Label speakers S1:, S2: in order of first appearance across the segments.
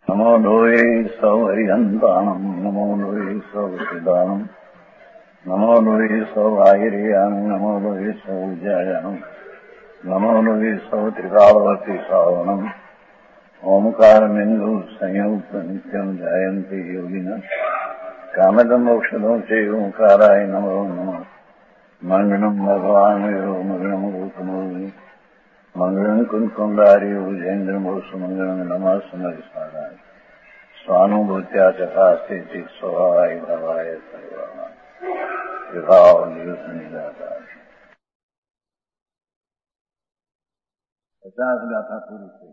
S1: નમો લોહે સૌ હરિહંતાણમ નમો લોહે સૌ સિદ્ધાણમ નમો લોહે સૌ આયર્યાણ નમો લોહે સૌ જયાણમ નમો લોહે સૌ ત્રિકાળવતી શ્રાવણમ ઓમકાર બિંદુ સંયુક્ત નિત્યમ જયંતી યોગિના કામદમ ઔષધો છે ઓંકારાય નમો નમઃ મંગળમ ભગવાન મંગળમ ગૌતમોની મંગળમ કુંકુંડાર્યો જૈન્દ્રમોષ મંગળમ નમઃ સમરિસ્મરાય સ્વાનુભૂત્યા ચકાસ્તે સ્વભાવાય ભવાય સર્વાય વિભાવ નિદાતા 50 ગાથા પૂરી થઈ.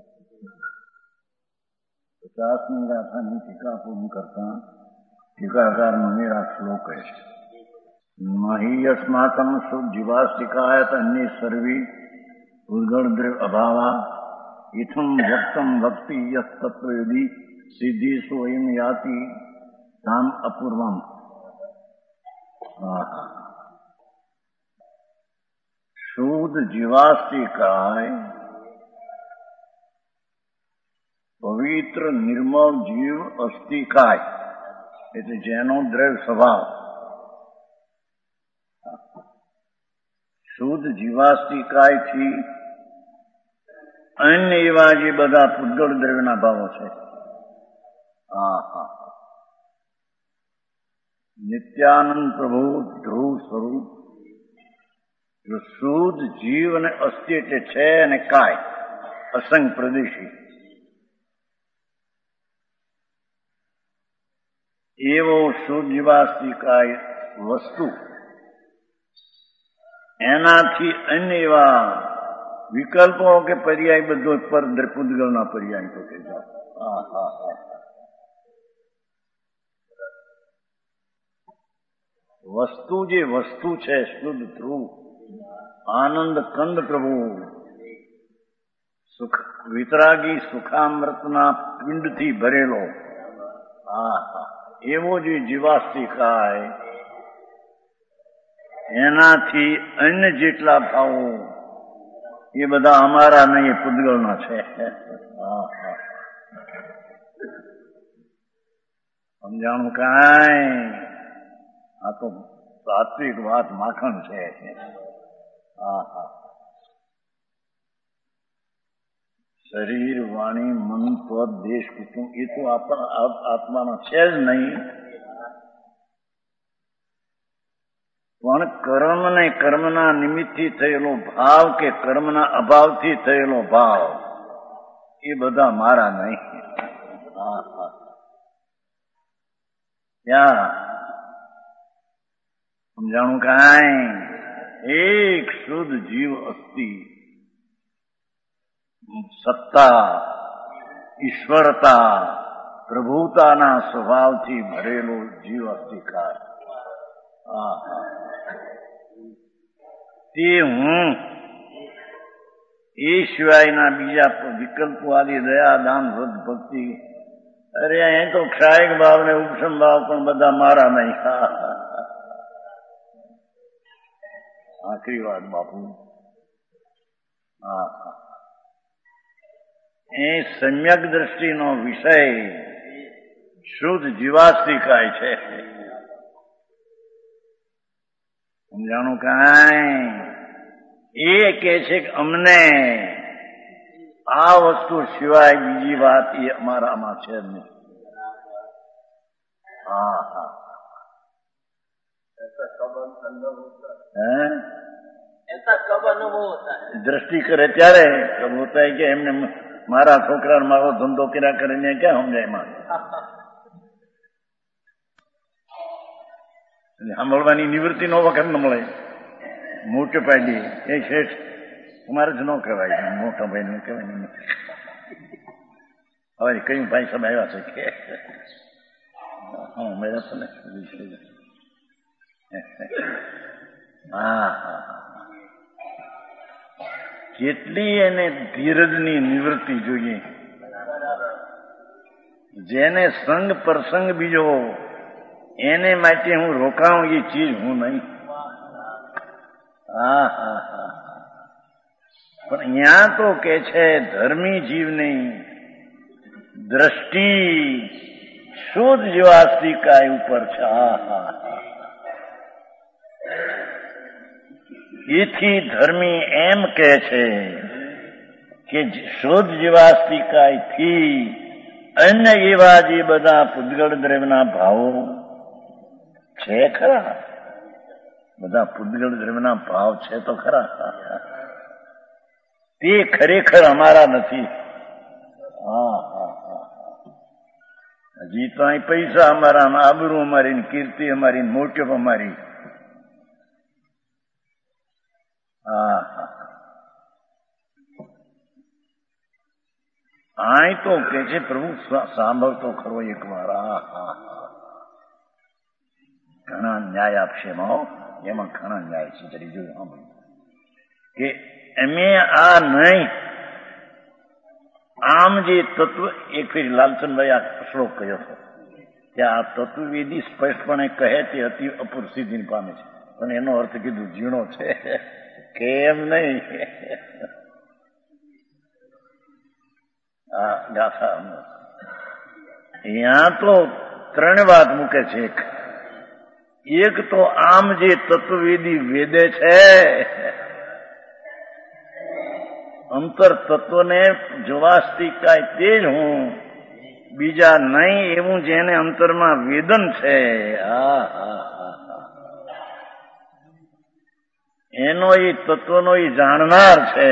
S1: 50મી ગાથાની ટીકા પૂર્ણ કરતા ટીકાકારનો મેરા શ્લોક છે. મહી અસ્માકમ શુજીવાસ્તિકાયત અન્ય સર્વી ઉદ્ગણદ્રવ અભાવા ઇથમ વ્યક્તમ ભક્તિ યસ્તત્વયદી સિદ્ધિ સ્વયં યાતિ તામ અપૂર્વમ. શુદ્ધ જીવાસ્તિકાય પવિત્ર નિર્મળ જીવ અસ્તિકાય એટલે જેનો દ્રવ્ય સ્વભાવ શુદ્ધ જીવાસ્તિકાયથી અન્ય એવા જે બધા પૂતગળ દ્રવ્યના ભાવો છે. નિત્યાનંદ પ્રભુ ધ્રુવ સ્વરૂપ જો શુદ્ધ જીવ અને અસ્થિ એટલે છે અને કાય અસંગ પ્રદેશી એવો શુદ્ધ જીવાસ્તિકાય વસ્તુ એનાથી અન્ય એવા વિકલ્પો કે પર્યાય બધો પર પૂતગળના પર્યાય તો કે જાઓ. વસ્તુ જે વસ્તુ છે શુદ્ધ ધ્રુવ આનંદ કંદ પ્રભુ સુખ વિતરાગી સુખામૃતના પિંડથી ભરેલો એવો જે જીવાસ્તિકાય એનાથી અન્ય જેટલા ભાવો એ બધા અમારા નહીં, પૂતગળના છે. સમજાણું કાંઈ? આ તો સાત્વિક વાત માખણ છે. શરીર વાણી મન પદ દેશ કુટુંબ એ તો આપણા આત્માના છે જ નહીં, પણ કર્મ ને કર્મના નિમિત્તથી થયેલો ભાવ કે કર્મના અભાવથી થયેલો ભાવ એ બધા મારા નહીં. ત્યાં સમજાણું કાંઈ? એક શુદ્ધ જીવ અસ્તિ સત્તા ઈશ્વરતા પ્રભુતાના સ્વભાવથી ભરેલો જીવ અસ્તિકાર તે હું એ સિવાયના બીજા વિકલ્પો આદિ દયા દાન વ્રત ભક્તિ અરે અહીં તો ક્ષાયક ભાવ ને ઉપશમ ભાવ પણ બધા મારા નહીં. આખરી વાત બાપુ. એ સમ્યક દ્રષ્ટિનો વિષય શુદ્ધ જીવાસ્તિકાય છે. સમજાણું કાંઈ? એ કે છે કે અમને આ વસ્તુ સિવાય બીજી વાત એ અમારામાં છે જ નહીં. દ્રષ્ટિ કરે ત્યારે હોતા કે એમને મારા છોકરા મારો ધંધો કર્યા કરીને ક્યાં સમજાય માં સાંભળવાની નિવૃત્તિ નો વખત ન મળે. મોટે પાડી એ શેઠ તમારે જ ન કહેવાય, મોટા ભાઈ ને કહેવાય. હવે કયું ભાઈ સબ આવ્યા છે કે મેળા તો ને કેટલી એને ધીરજની નિવૃત્તિ જોઈએ. જેને સંગ પ્રસંગ બીજો એને માટે હું રોકાઉં એ ચીજ હું નહીં. પણ અહીંયા તો કે છે ધર્મી જીવને દ્રષ્ટિ શુદ્ધ જીવાસ્તિકાય ઉપર છે. એથી ધર્મી એમ કહે છે કે શુદ્ધ જીવાસ્તિકાયથી અન્ય એવા જે બધા પૂતગળ દ્રવ્યના ભાવો છે ખરા, બધા પૂતગળ દ્રવ્યના ભાવ છે તો ખરા, તે ખરેખર અમારા નથી. હજી તો અહીં પૈસા અમારા, આબરૂ અમારી, કીર્તિ અમારી, મોટપ અમારી. અહીં તો કે છે પ્રભુ સાંભળતો ખરો એક વાર. ઘણા ન્યાય આપશે એમાં ઘણા ન્યાય છે. જરી જોયું કે અમે આ નહીં, આમ જે તત્વ એક ફેર લાલચંદભાઈ આ શ્લોક કહ્યો હતો કે આ તત્વવેદી સ્પષ્ટપણે કહે તે અતિ અપૂર સિદ્ધિ પામે છે, પણ એનો અર્થ કીધું ઝીણો છે કેમ નહીં. આ ગાથા અહીંયા તો ત્રણ વાત મૂકે છે. એક તો આમ જે તત્વવેદી વેદે છે, અંતર તત્વને જોવાસ્તિકાય તે જ હું, બીજા નહીં એવું જેને અંતરમાં વેદન છે. એનો એ તત્વનો એ જાણનાર છે.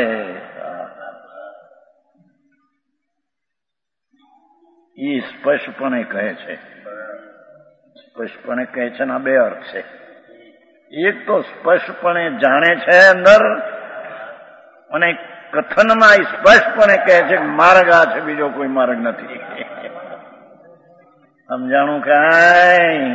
S1: એ સ્પષ્ટપણે કહે છે. સ્પષ્ટપણે કહે છે ને બે અર્થ છે. એક તો સ્પષ્ટપણે જાણે છે અંદર, અને કથનમાં સ્પષ્ટપણે કહે છે કે માર્ગ આ છે, બીજો કોઈ માર્ગ નથી. સમજાણું કાંઈ?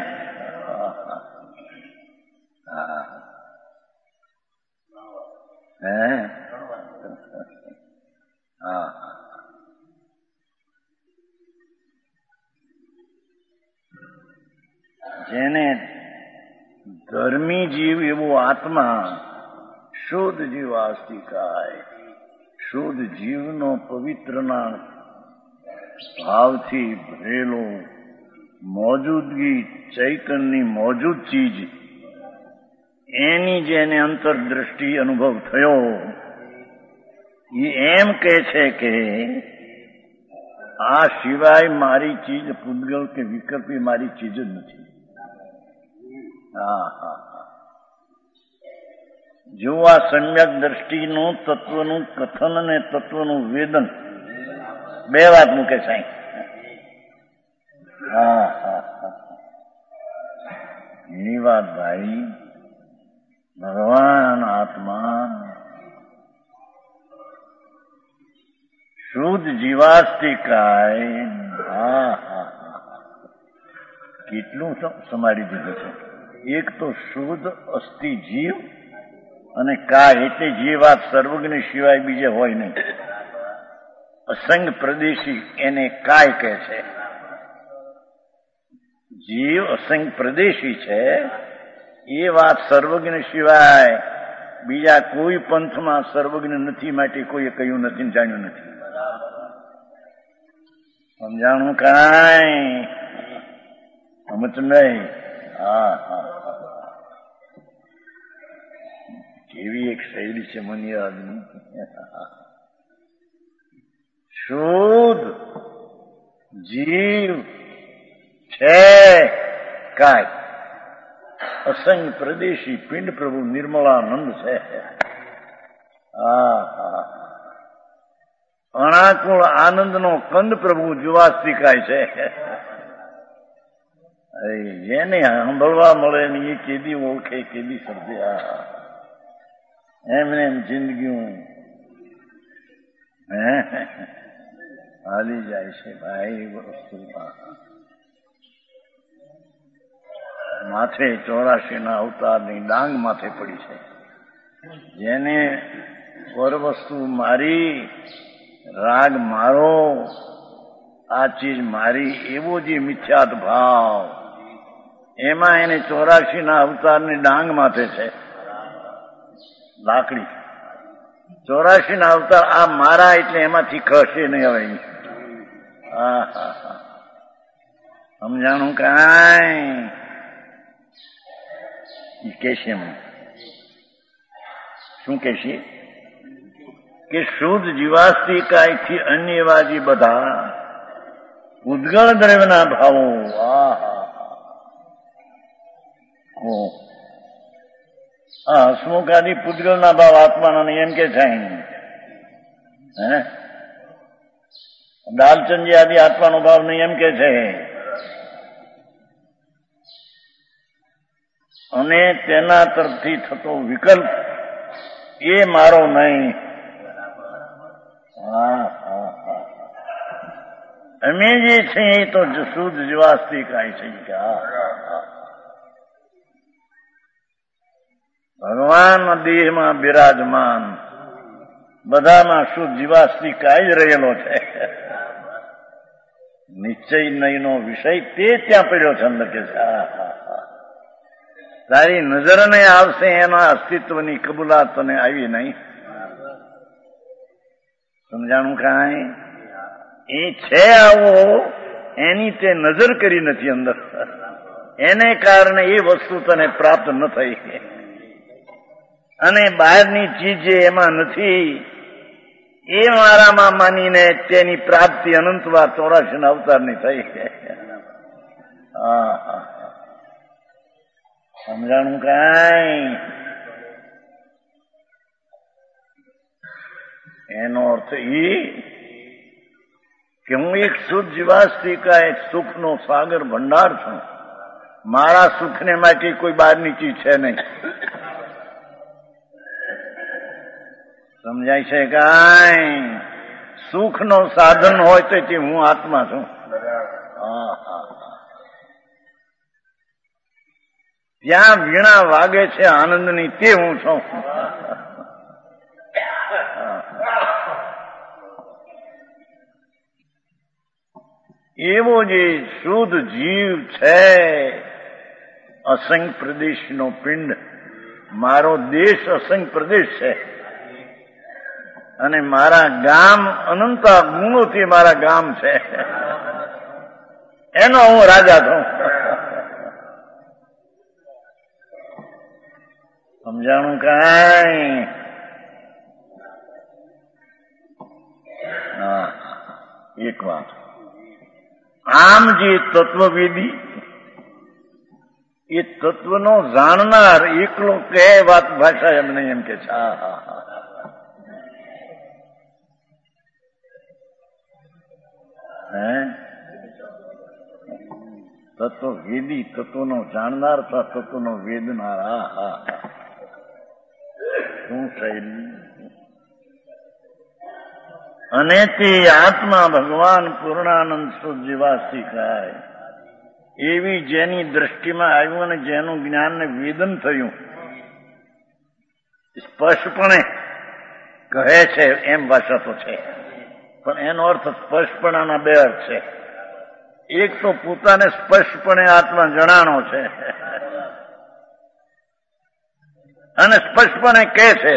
S1: જેને ધર્મી જીવ એવો આત્મા, શુદ્ધ જીવ આસ્તિકાય, શુદ્ધ જીવનો પવિત્રના ભાવથી ભરેલો મોજૂદગી, ચૈતનની મોજૂદ ચીજ, એની જેને અંતરદ્રષ્ટિ અનુભવ થયો, એ એમ કહે છે કે આ સિવાય મારી ચીજ પૂતગલ કે વિકલ્પી મારી ચીજ જ નથી. જો આ સમ્યક દ્રષ્ટિનું તત્વનું કથન અને તત્વનું વેદન બે વાત મૂકે છે. એની વાત ભાઈ, ભગવાન આત્મા શુદ્ધ જીવાસ્તિકાય કેટલું સમાડી દીધું છે. એક તો શુદ્ધ અસ્થિ જીવ અને કાય, એટલે જે વાત સર્વજ્ઞ સિવાય બીજે હોય નહીં. અસંગ પ્રદેશી એને કાય કહે છે. જીવ અસંગ પ્રદેશી છે, એ વાત સર્વજ્ઞ સિવાય બીજા કોઈ પંથમાં સર્વજ્ઞ નથી, માટે કોઈએ કહ્યું નથી ને જાણ્યું નથી. સમજાણું કાંઈ? સમજ નહીં? કેવી એક શૈલી છે મને યાદ નહીં. શુદ્ધ જીવ છે કાય, અસંગ પ્રદેશી પિંડ પ્રભુ નિર્મળાનંદ છે. અણાકુળ આનંદનો કંદ પ્રભુ જીવાસ્તિકાય છે. જેને સાંભળવા મળે ને એ કેદી ઓળખે, કેદી સમજે. એમને એમ જિંદગી હાલી જાય છે ભાઈ. વસ્તુમાં માથે 84 અવતારની ડાંગ માથે પડી છે. જેને પર વસ્તુ મારી, રાગ મારો, આ ચીજ મારી, એવો જે મિથ્યાત ભાવ, એમાં એને 84 અવતારની ડાંગ માથે છે લાકડી. 84 અવતાર આ મારા, એટલે એમાંથી ખસે નહીં. હવે સમજાણું કાંઈ કે છે શું કે છે કે શુદ્ધ જીવાસ્તિકાયથી અન્યવાજી બધા ઉદ્ગળ દ્રવ્યના ભાવો હસમુખ આદિ પૂતગળના ભાવ આત્માના એમ કે છે હે દાલચંદી આદિ આત્માનો ભાવ નહીં એમ કે છે અને તેના તરફથી થતો વિકલ્પ એ મારો નહીં. અમે જે છે એ તો શુદ્ધ જીવાસ્તિકાય છે. ભગવાન દેહમાં બિરાજમાન બધામાં શુદ્ધ જીવાસ્તિકાય જ રહેલો છે. નિશ્ચય નહીંનો વિષય તે ત્યાં પડ્યો છે અંદર કે છે તારી નજરને આવશે એના અસ્તિત્વની કબૂલાત તને આવી નહીં. સમજાણું કાંઈ એ છે આવો એની તે નજર કરી નથી અંદર એને કારણે એ વસ્તુ તને પ્રાપ્ત ન થઈ અને બહારની ચીજ જે એમાં નથી એ મારામાં માનીને તેની પ્રાપ્તિ અનંતવાર 84 અવતારની થઈ. સમજાણું કાંઈ એનો અર્થ એ કે હું એક શુદ્ધ જીવાસ્તિકા એક સુખનો સાગર ભંડાર છું. મારા સુખને માટે કોઈ બહારની ચીજ છે નહીં. સમજાય છે કાંઈ સુખનો સાધન હોય તો તે હું આત્મા છું. ત્યાં વીણા વાગે છે આનંદની તે હું છું. એવો જે શુદ્ધ જીવ છે અસંખ્ય પ્રદેશનો પિંડ મારો દેશ અસંખ્ય પ્રદેશ છે અને મારા ગામ અનંત ગુણોથી મારા ગામ છે એનો હું રાજા છું. સમજાણું કાંઈ એક વાત આમ જે તત્વવેદી એ તત્વનો જાણનાર એકલો કે વાત ભાષા એમ નહીં એમ કે છે તત્વવેદી તત્વનો જાણનાર તત્વનો વેદનાર શું શૈલી અને તે આત્મા ભગવાન પૂર્ણાનંદ શુદ્ધ જીવાસ્તિકાય એવી જેની દ્રષ્ટિમાં આવ્યું અને જેનું જ્ઞાનને વેદન થયું સ્પષ્ટપણે કહે છે એમ ભાષા તો છે પણ એનો અર્થ સ્પષ્ટપણાના બે અર્થ છે. એક તો પોતાને સ્પષ્ટપણે આત્મા જણાણો છે અને સ્પષ્ટપણે કહે છે.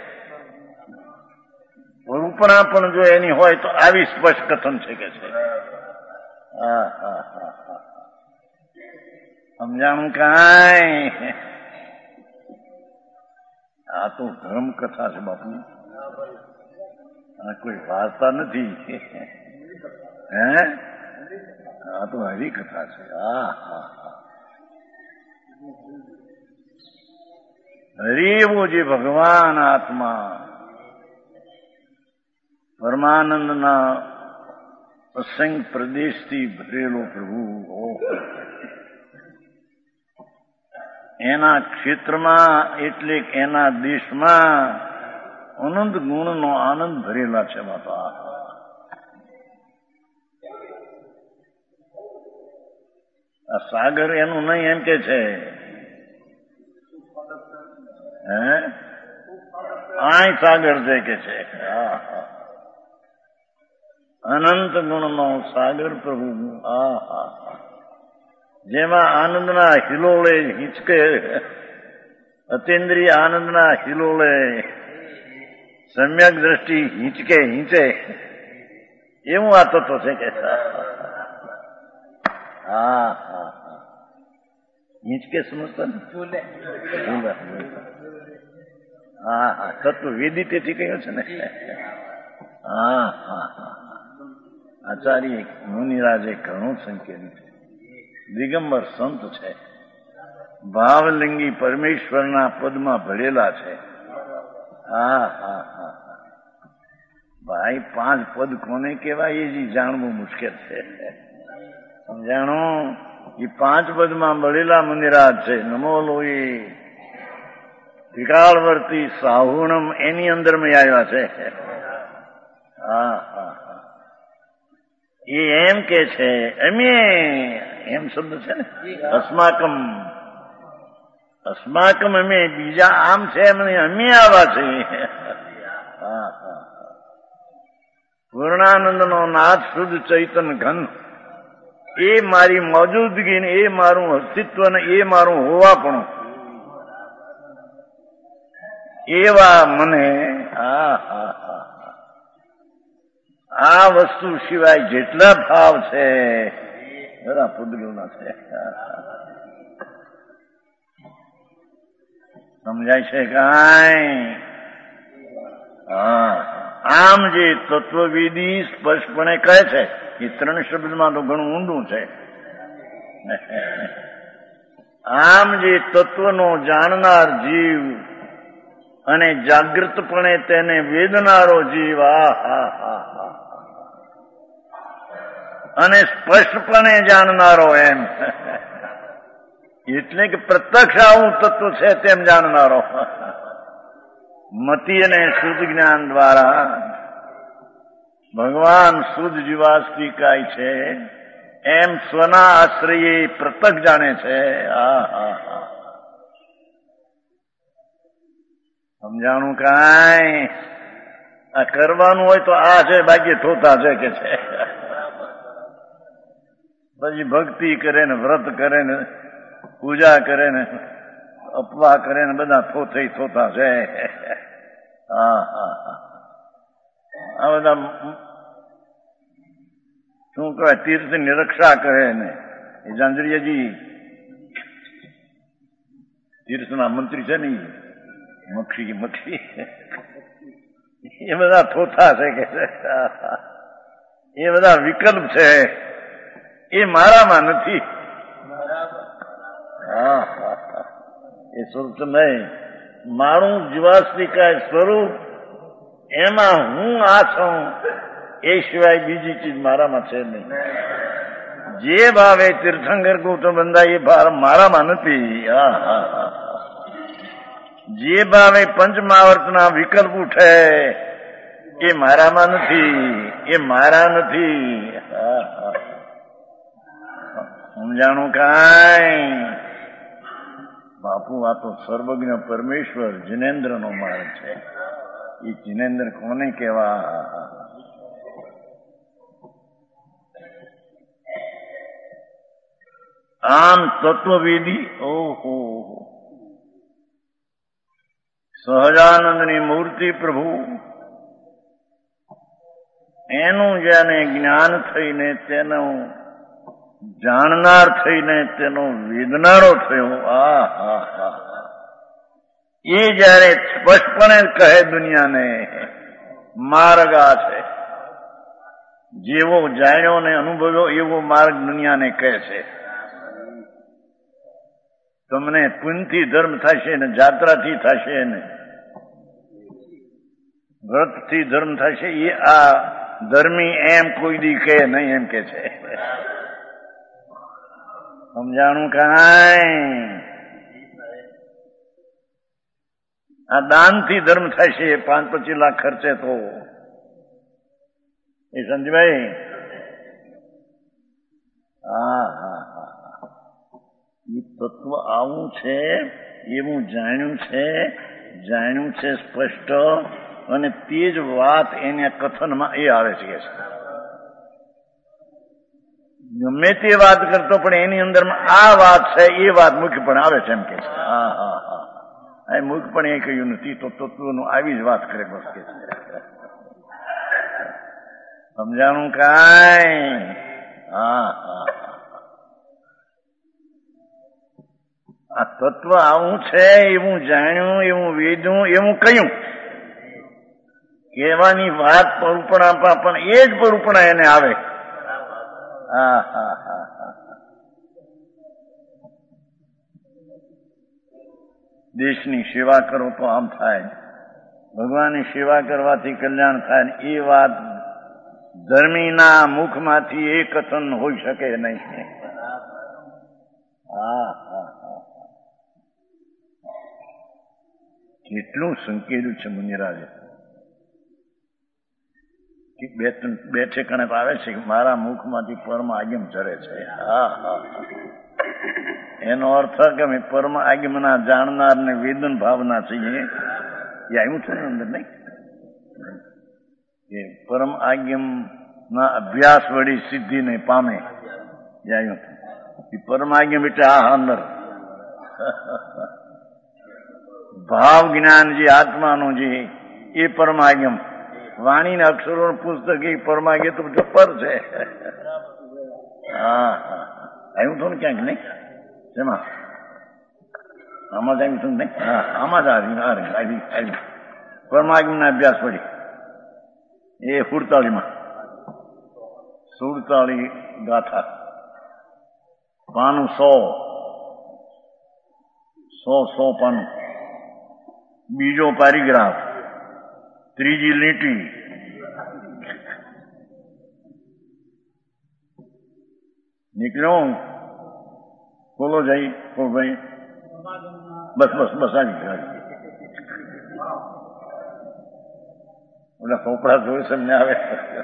S1: રૂપણા પણ જો એની હોય તો આવી સ્પષ્ટ કથન છે કે છે. સમજાણું કાંઈ આ તો ધર્મ કથા છે બાપુ આ કોઈ વાર્તા નથી. આ તો હરી કથા છે. હરી એવો જે ભગવાન આત્મા પરમાનંદના અસંખ્ય પ્રદેશથી ભરેલો પ્રભુ એના ક્ષેત્રમાં એટલે એના દેશમાં અનંત ગુણનો આનંદ ભરેલા છે બાપા. આ સાગર એનું નહીં એમ કે છે આય સાગર છે કે છે. અનંત ગુણનો સાગર પ્રભુ જેમાં આનંદના હિલોળે હિંચકે અતિન્દ્રિય આનંદના હિલોળે સમ્યક દ્રષ્ટિ હિંચકે હિંચે એવું આ તત્વ છે કે હા હા હા હિંચકે સમજતા હા હા તત્વ વેદી તેથી કહ્યું છે ને હા હા હા આચાર્ય મુનિરાજે ઘણું સંકેલું છે. દિગંબર સંત છે, ભાવલિંગી પરમેશ્વરના પદમાં ભળેલા છે. હા હા હા ભાઈ 5 પદ કોને કહેવાય એ જાણવું મુશ્કેલ છે. સમજાણું? એ 5 પદમાં ભળેલા મુનિરાજ છે. નમો લોહી વિકાળવર્તી સાહુણમ એની અંદર મેં આવ્યા છે. હા હા હા એ એમ કે છે અમે એમ શબ્દ છે ને અસ્માકમ અસ્માકમ અમે બીજા આમ છે એમને અમે આવા છીએ. હા હા પૂર્ણાનંદ નો નાથ શુદ્ધ ચૈતન ઘન એ મારી મોજૂદગી ને એ મારું અસ્તિત્વ ને એ મારું હોવાપણું એવા મને આ વસ્તુ સિવાય જેટલા ભાવ છે બધા પુદ્ગલના છે. સમજાય છે કાંઈ? હા આમ જે તત્વવિધિ સ્પષ્ટપણે કહે છે એ 3 શબ્દમાં તો ઘણું ઊંડું છે. આમ જે તત્વનો જાણનાર જીવ અને જાગૃતપણે તેને વેદનારો જીવ અને સ્પષ્ટપણે જાણનારો એમ એટલે કે પ્રત્યક્ષ આવું તત્વ છે તેમ જાણનારો મતિ અને શુદ્ધ જ્ઞાન દ્વારા ભગવાન શુદ્ધ જીવાસ્તિકાય છે એમ સ્વના આશ્રયે પ્રત્યક્ષ જાણે છે. સમજાણું કાંઈ? આ કરવાનું હોય તો આ છે, બાકી થોતા છે કે છે. પછી ભક્તિ કરે ને વ્રત કરે ને પૂજા કરે ને અપવા કરે ને બધા થોતા છે. હા હા આ બધા શું કહેવાય તીર્થની રક્ષા કરે ને એ જાંજરીયાજી તીર્થના મંત્રી છે ને મક્ષી એ બધા થોથા છે કે એ બધા વિકલ્પ છે, એ મારામાં નથી. હા એ સ્વરૂપ નહીં મારું જીવાસ્તિકાય સ્વરૂપ એમાં હું આ છું એ સિવાય બીજી ચીજ મારામાં છે નહીં. જે ભાવે તીર્થંકર ગૌતમ બંધા એ ભાવ મારામાં નથી. જે ભાવે પંચમહાવર્તના વિકલ્પ ઉઠે એ મારામાં નથી, એ મારા નથી. સમજાણું કાંઈ? બાપુ આ તો સર્વજ્ઞ પરમેશ્વર જિનેન્દ્રનો માર્ગ છે. એ જિનેન્દ્ર કોને કહેવા? આમ તત્વવેદી ઓહો સહજાનંદની મૂર્તિ પ્રભુ એનું જેને જ્ઞાન થઈને તેનું જાણનાર થઈને તેનો વેદનારો થયો એ જયારે સ્પષ્ટપણે કહે દુનિયાને માર્ગ આ છે, જેવો જાણ્યો ને અનુભવ્યો એવો માર્ગ દુનિયાને કહે છે. તમને પુણ્યથી ધર્મ થશે ને જાત્રાથી થશે ને વ્રતથી ધર્મ થશે એ આ ધર્મી એમ કોઈ દી કહે નહીં એમ કે છે. સમજાણું કાંઈ? આ દાનથી ધર્મ થશે 5-25 લાખ ખર્ચે તો એ સમજભાઈ એ તત્વ આવું છે એવું જાણ્યું છે સ્પષ્ટ અને તે જ વાત એને કથનમાં એ આવે છે. ગમે તે વાત કરતો પણ એની અંદરમાં આ વાત છે એ વાત મુખ્ય પણ આવે છે એમ કે છે. મુખ પણ એ કહ્યું નથી તો તત્વનું આવી જ વાત કરે બસ કે છે. સમજાણું કાંઈ? હા હા, આ તત્વ આવું છે, એવું જાણ્યું, એવું વેદ્યું, એવું કહ્યું. કહેવાની વાત પરુપણા, પણ એ જ પરુપણા એને આવે. હા હા હા હા, દેશની સેવા કરો તો આમ થાય, ભગવાનની સેવા કરવાથી કલ્યાણ થાય, એ વાત ધર્મીના મુખમાંથી એ કથન હોઈ શકે નહીં. હા હા હા, કેટલું સંકેલું છે મુનિરાજે. બે ઠેકાણે આવે છે કે મારા મુખમાંથી પરમ આગમ ચરે છે. હા હા, એનો અર્થ કે અમે પરમ આગમના જાણનાર ને વેદન ભાવના છીએ. એ આવ્યું છે ને અંદર, નહીં? એ પરમ આગમ ના અભ્યાસ વળી સિદ્ધિને પામે. એ આવ્યું એ પરમ આગમ એટલે આ અંદર ભાવ જ્ઞાન જે આત્માનું જે એ પરમાગમ. વાણીના અક્ષરો પુસ્તક એ પરમાગમ તો જપ્પર છે. હા હા, આવ્યું હતું ને ક્યાંક, નહીં? શેમાં? આમાં જ આવ્યું હતું નહીં? હા, આમાં જ આવી પરમાગમના અભ્યાસ પડી એ 47 ગાથા, પાનું 100 પાનું, બીજો પેરેગ્રાફ, ત્રીજી લીટી. નીકળ્યો બોલો જઈ ભાઈ, બસ આવી ઓલા ચોપડા જોઈ તમને આવે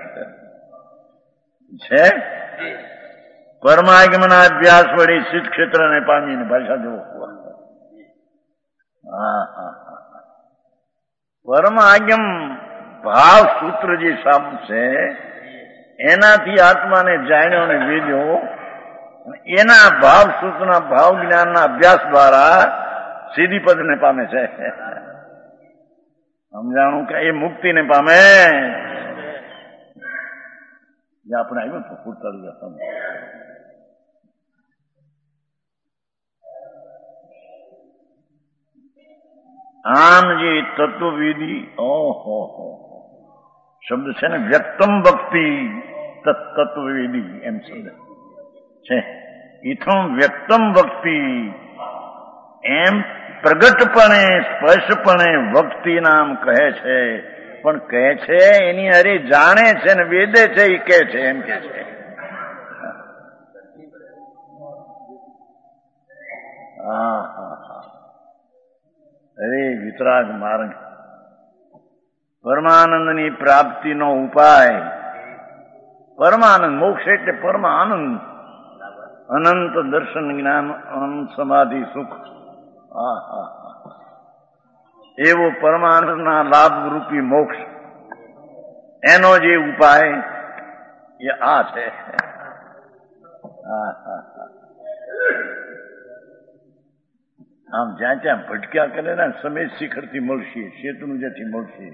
S1: છે. પરમાગમના અભ્યાસ વળી સિદ્ધ ક્ષેત્રને પામીને ભાષા જુઓ. હા હા, પરમાગમ ભાવ સૂત્ર જે શબ્દ છે એનાથી આત્માને જાણ્યો અને વેદ્યો, એના ભાવ સૂત્રના ભાવ જ્ઞાનના અભ્યાસ દ્વારા સીધી પદને પામે છે. સમજાણું કે એ મુક્તિને પામે. જે આપણે આવ્યું તો 47. આમ જે તત્વવેદી, ઓહો શબ્દ છે ને, વ્યક્તમ ભક્તિ તત્વવેદી એમ શબ્દ છે. ઇથમ વ્યક્તમ ભક્તિ એમ પ્રગટપણે સ્પષ્ટપણે ભક્તિ નામ કહે છે. પણ કહે છે એની અરે જાણે છે ને વેદે છે, એ કહે છે એમ કે છે. હા હા હા, અરે વિતરાગ માર્ગ, પરમાનંદની પ્રાપ્તિનો ઉપાય. પરમાનંદ, મોક્ષ એટલે પરમ આનંદ, અનંત દર્શન જ્ઞાન, અનંત સમાધિ સુખ. હા હા, એવો પરમાનંદના લાભ રૂપી મોક્ષ, એનો જે ઉપાય એ આ છે. હા હા, આમ જ્યાં ત્યાં ભટક્યા કરે ને સમય શિખરથી મળશે, શેતનું જેથી મળશે.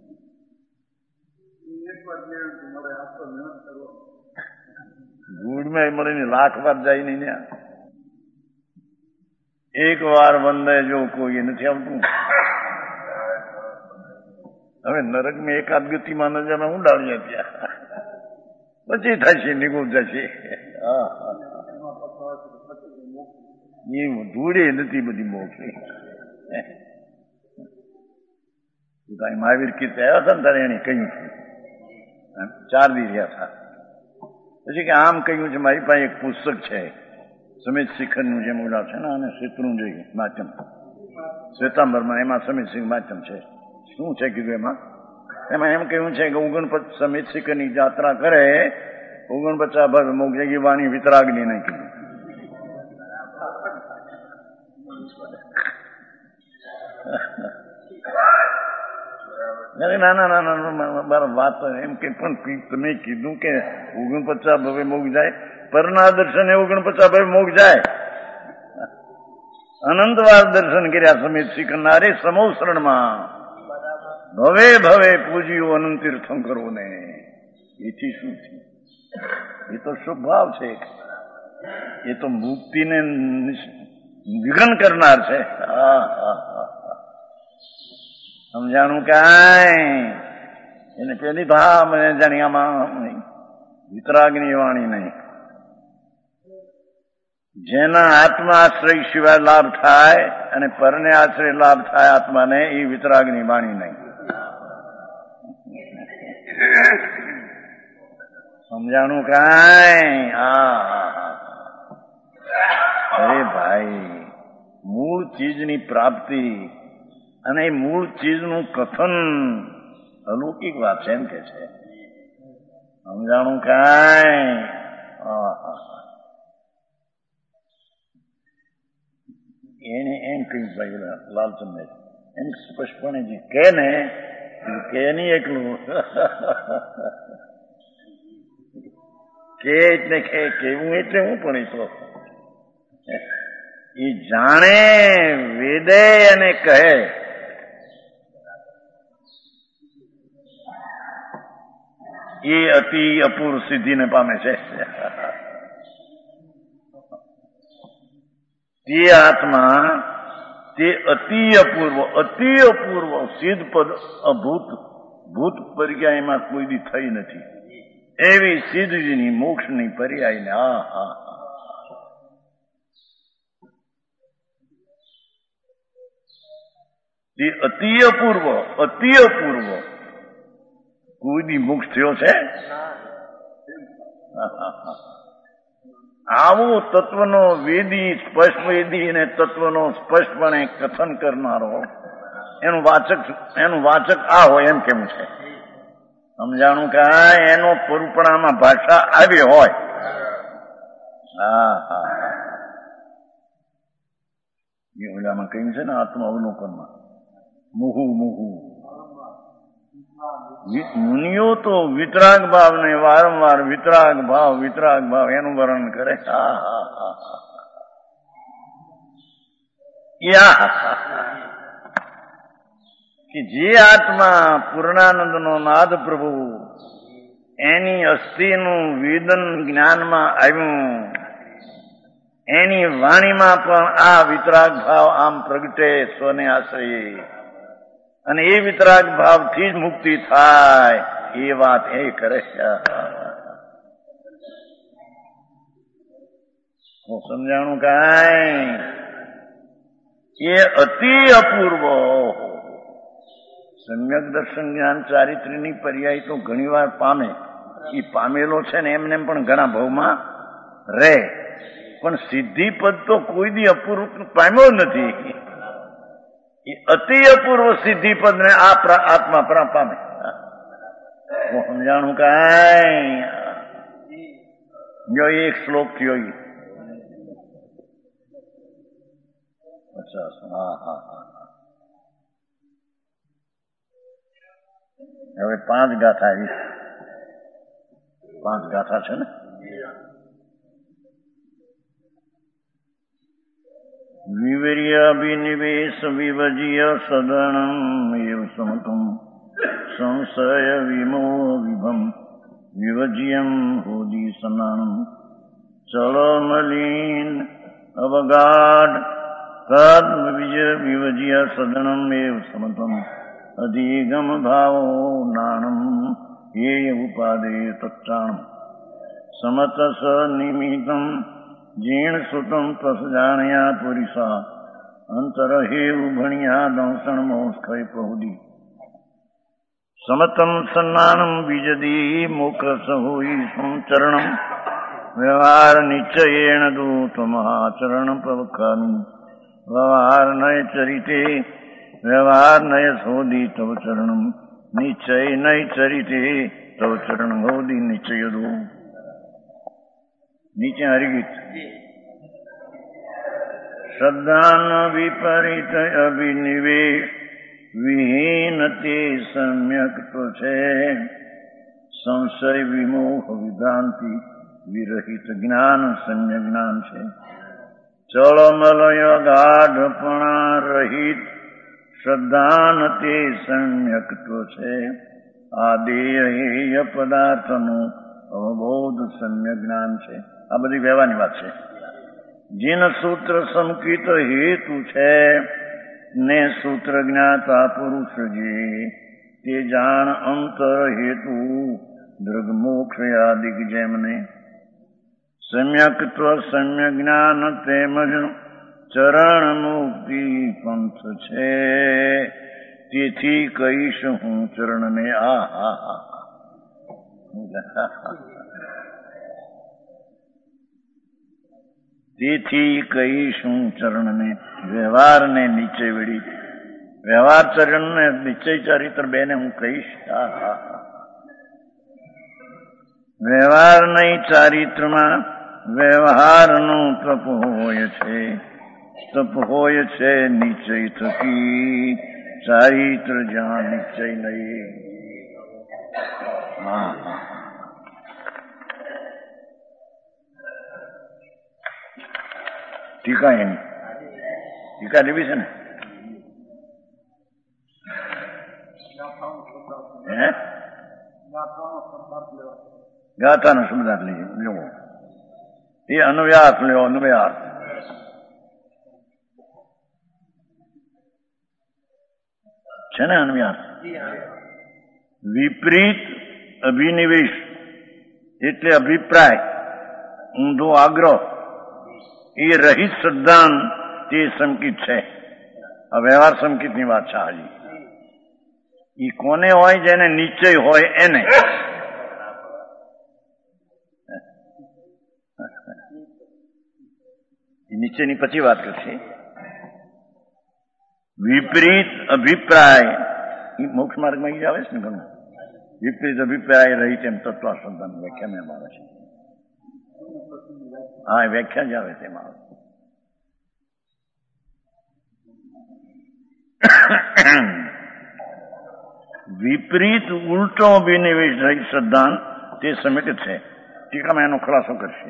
S1: ગુડમાં મળીને 1,00,000 વાર જાય નહીં ને. એક વાર બંધાય જો કોઈ નથી આવતું. હવે નરકમાં એકાદ ગતિમાં નજર ઊંડાડીએ ત્યાં પછી થશે, નિગુણ થશે. એ ધૂળે નથી બધી મોક્ષ. મહાવીર કીર્તિ આવ્યા હતા ને તારે એને કહ્યું છે, 4 દી રહ્યા હતા. પછી કે આમ કહ્યું છે, મારી પાસે એક પુસ્તક છે સમિત શિખરનું, જેમ ઓલા છે ને અને શેત્રુંજય માધ્યમ શ્વેતાંબરમાં, એમાં સમિત શિખર માધ્યમ છે. શું છે કીધું એમાં એમ કહ્યું છે કે 49 સમિત શિખરની યાત્રા કરે, 49 ભર મોક્ષ જગી વાણી વિતરાગની નહીં કીધું. ના મારા વાત એમ કે પણ તમે કીધું કે 49 ભવે મોક્ષ જાય, પરના દર્શને 49 ભવે મોક્ષ જાય. અનંતવાર દર્શન કર્યા સમિત શિખરના, રે સમોસરણમાં ભવે ભવે પૂજ્યું અનંત તીર્થમ કરવું ને. એથી શું થયું? એ તો સ્વભાવ છે, એ તો મુક્તિને વિઘ્ન કરનાર છે. સમજાણું કાંઈ? એને પેલી તો હા મને જાણ્યામાં નહીં, વિતરાગની વાણી નહીં. જેના આત્મા આશ્રય સિવાય લાભ થાય અને પરને આશ્રય લાભ થાય આત્માને, એ વિતરાગની વાણી નહીં. સમજાણું કાંઈ? અરે ભાઈ, મૂળ ચીજની પ્રાપ્તિ અને એ મૂળ ચીજનું કથન અલૌકિક વાત છે એમ કે છે. સમજાણું કાંઈ? એને એમ કહ્યું ભાઈ લાલચંદ એમ સ્પષ્ટપણે જે કે ને કે નહીં એકલું કે એટલે કેવું એટલે હું પણ એ તો એ જાણે વેદે અને કહે એ અતિ અપૂર્વ સિદ્ધિને પામે છે. તે આત્મા તે અતિ અપૂર્વ સિદ્ધ પદ અભૂત ભૂત પર્યાયમાં કોઈ દી થઈ નથી એવી સિદ્ધજીની મોક્ષની પર્યાયને તે અતિ અપૂર્વ કોઈ દી મોક્ષ થયો છે? આવો તત્વનો વેદી સ્પષ્ટ વેદી અને તત્વનો સ્પષ્ટપણે કથન કરનારો એનું વાચક આ હોય એમ કેવું છે. સમજાણું કે એનો પરુપણામાં ભાષા આવી હોય. એ ઓલામાં કહ્યું છે ને આત્મ અવલોકનમાં મુહુ મુનિઓ તો વિતરાગ ભાવ ને વારંવાર વિતરાગ ભાવ એનું વર્ણન કરે. કે જે આત્મા પૂર્ણાનંદનો નાદ પ્રભુ એની અસ્થિનું વેદન જ્ઞાનમાં આવ્યું, એની વાણીમાં પણ આ વિતરાગ ભાવ આમ પ્રગટે સ્વને આશ્રયે, અને એ વિતરાગ ભાવથી જ મુક્તિ થાય એ વાત એ કરે છે. હું સમજાણું કાંઈ? એ અતિ અપૂર્વ સમ્યક દર્શન જ્ઞાન ચારિત્ર્યની પર્યાય તો ઘણી વાર પામે. એ પામેલો છે ને એમને પણ ઘણા ભાવમાં રહે, પણ સિદ્ધિપદ તો કોઈ દી અપૂર્વ પામ્યો નથી. એ અતિ અપૂર્વ સિદ્ધિપદ ને આ આત્મા પામે. હું સમજાણું કાંઈ? એક શ્લોક થયો. 50. હવે 5 ગાથા આવી. 5 ગાથા છે ને. વિવર્યાભિનિવેશ વિવજીય સદણમ એવ સમતમ સંશય વિમો વિભમ વિવજ્યમ હોદી સનાનમ ચળમલીન અવગાઢ તદ વિવજ્ય સદણમ એવ સમતમ અધિગમ ભાવો નાણમ એ ઉપાદે તત્તાણમ સમતસ નિમિતમ જીણ સુતમ તસ જાણ્યા પુરીસા અંતરહેવ ભણ્યા દંસણ મોસ્ખય પહુદી સમતમ સન્નાનમ બીજદી મોક્ષ હોઈ સંચરણમ વ્યવહાર નિશ્ચયેણ દૂતમહાચરણ પ્રવખામી વ્યવહાર નય ચરિતે વ્યવહાર નય સોદી તવ ચરણમ નિશ્ચય નય ચરિતે તવ ચરણ હોદી નિશ્ચય દો. નીચે હરિગીત. શ્રદ્ધાન વિપરીત અભિનિવેશ વિહીન તે સમ્યક તો છે, સંશય વિમોહ વિભ્રાંતિ વિરહિત જ્ઞાન સમ્ય જ્ઞાન છે. ચળમલય ગાઢપણા રહિત શ્રદ્ધાન તે સમ્યક તો છે, આ દેહ પદાર્થનું અવબોધ સમ્યક જ્ઞાન છે. આ બધી વ્યવહારની વાત છે. જીન સૂત્ર સંકિત હેતુ છે ને સૂત્ર જ્ઞાતા પુરુષજી તે જાણ અંતર હેતુ દૃગ મોક્ષ આદિક જેમને સમ્યક્ત્વ સમ્યક જ્ઞાન તેમજ ચરણ મુક્તિ પંથ છે. તેથી કહીશ હું ચરણને તેથી કહીશ હું ચરણને વ્યવહારને નીચે વળી વ્યવહાર ચરણને નિશ્ચય ચરિત્ર બેને હું કહીશ. વ્યવહાર નહીં ચારિત્રમાં વ્યવહારનું તપ હોય છે. તપ હોય છે નિશ્ચય થકી ચારિત્ર જ્યાં નિશ્ચય નહીં. ટીકા એની ટીકા લેવી છે ને ગાથાનો શબ્દાર્થ લેવો એ અન્વયાર્થ લેવો. અન્વયાર્થ છે ને અન્વયાર્થ. વિપરીત અભિનિવેશ એટલે અભિપ્રાય ઊંધો આગ્રહ એ રહિત સિદ્ધાંત તે સંકિત છે. આ વ્યવહાર સંકિતની વાત છે. હાજી એ કોને હોય જેને નિશ્ચય હોય એને. નિશ્ચયની પછી વાત કરશે. વિપરીત અભિપ્રાય એ મોક્ષ માર્ગમાં જ આવે છે ને ઘણું. વિપરીત અભિપ્રાય રહી તેમ તત્વ શબ્દની વ્યાખ્યા મેં આવે છે. હા એ વ્યાખ્યા જ આવે તેમાં. વિપરીત ઉલટો અભિનિવેશ રહિત સિદ્ધાંત તે સમિત છે. ટીકામાં એનો ખુલાસો કરશે.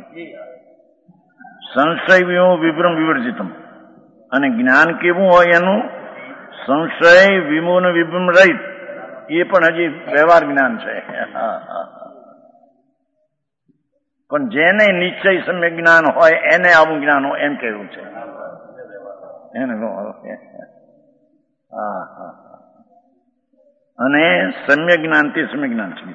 S1: સંશય વિભ્રમ વિવર્જિતમ અને જ્ઞાન કેવું હોય એનું સંશય વિમોન વિભ્રમ રહિત એ પણ હજી વ્યવહાર જ્ઞાન છે. પણ જેને નિશ્ચય સમ્યક જ્ઞાન હોય એને આવું જ્ઞાન હોય એમ કહેવું છે. એને અને સમ્યક જ્ઞાન તે સમ્યક જ્ઞાન છે.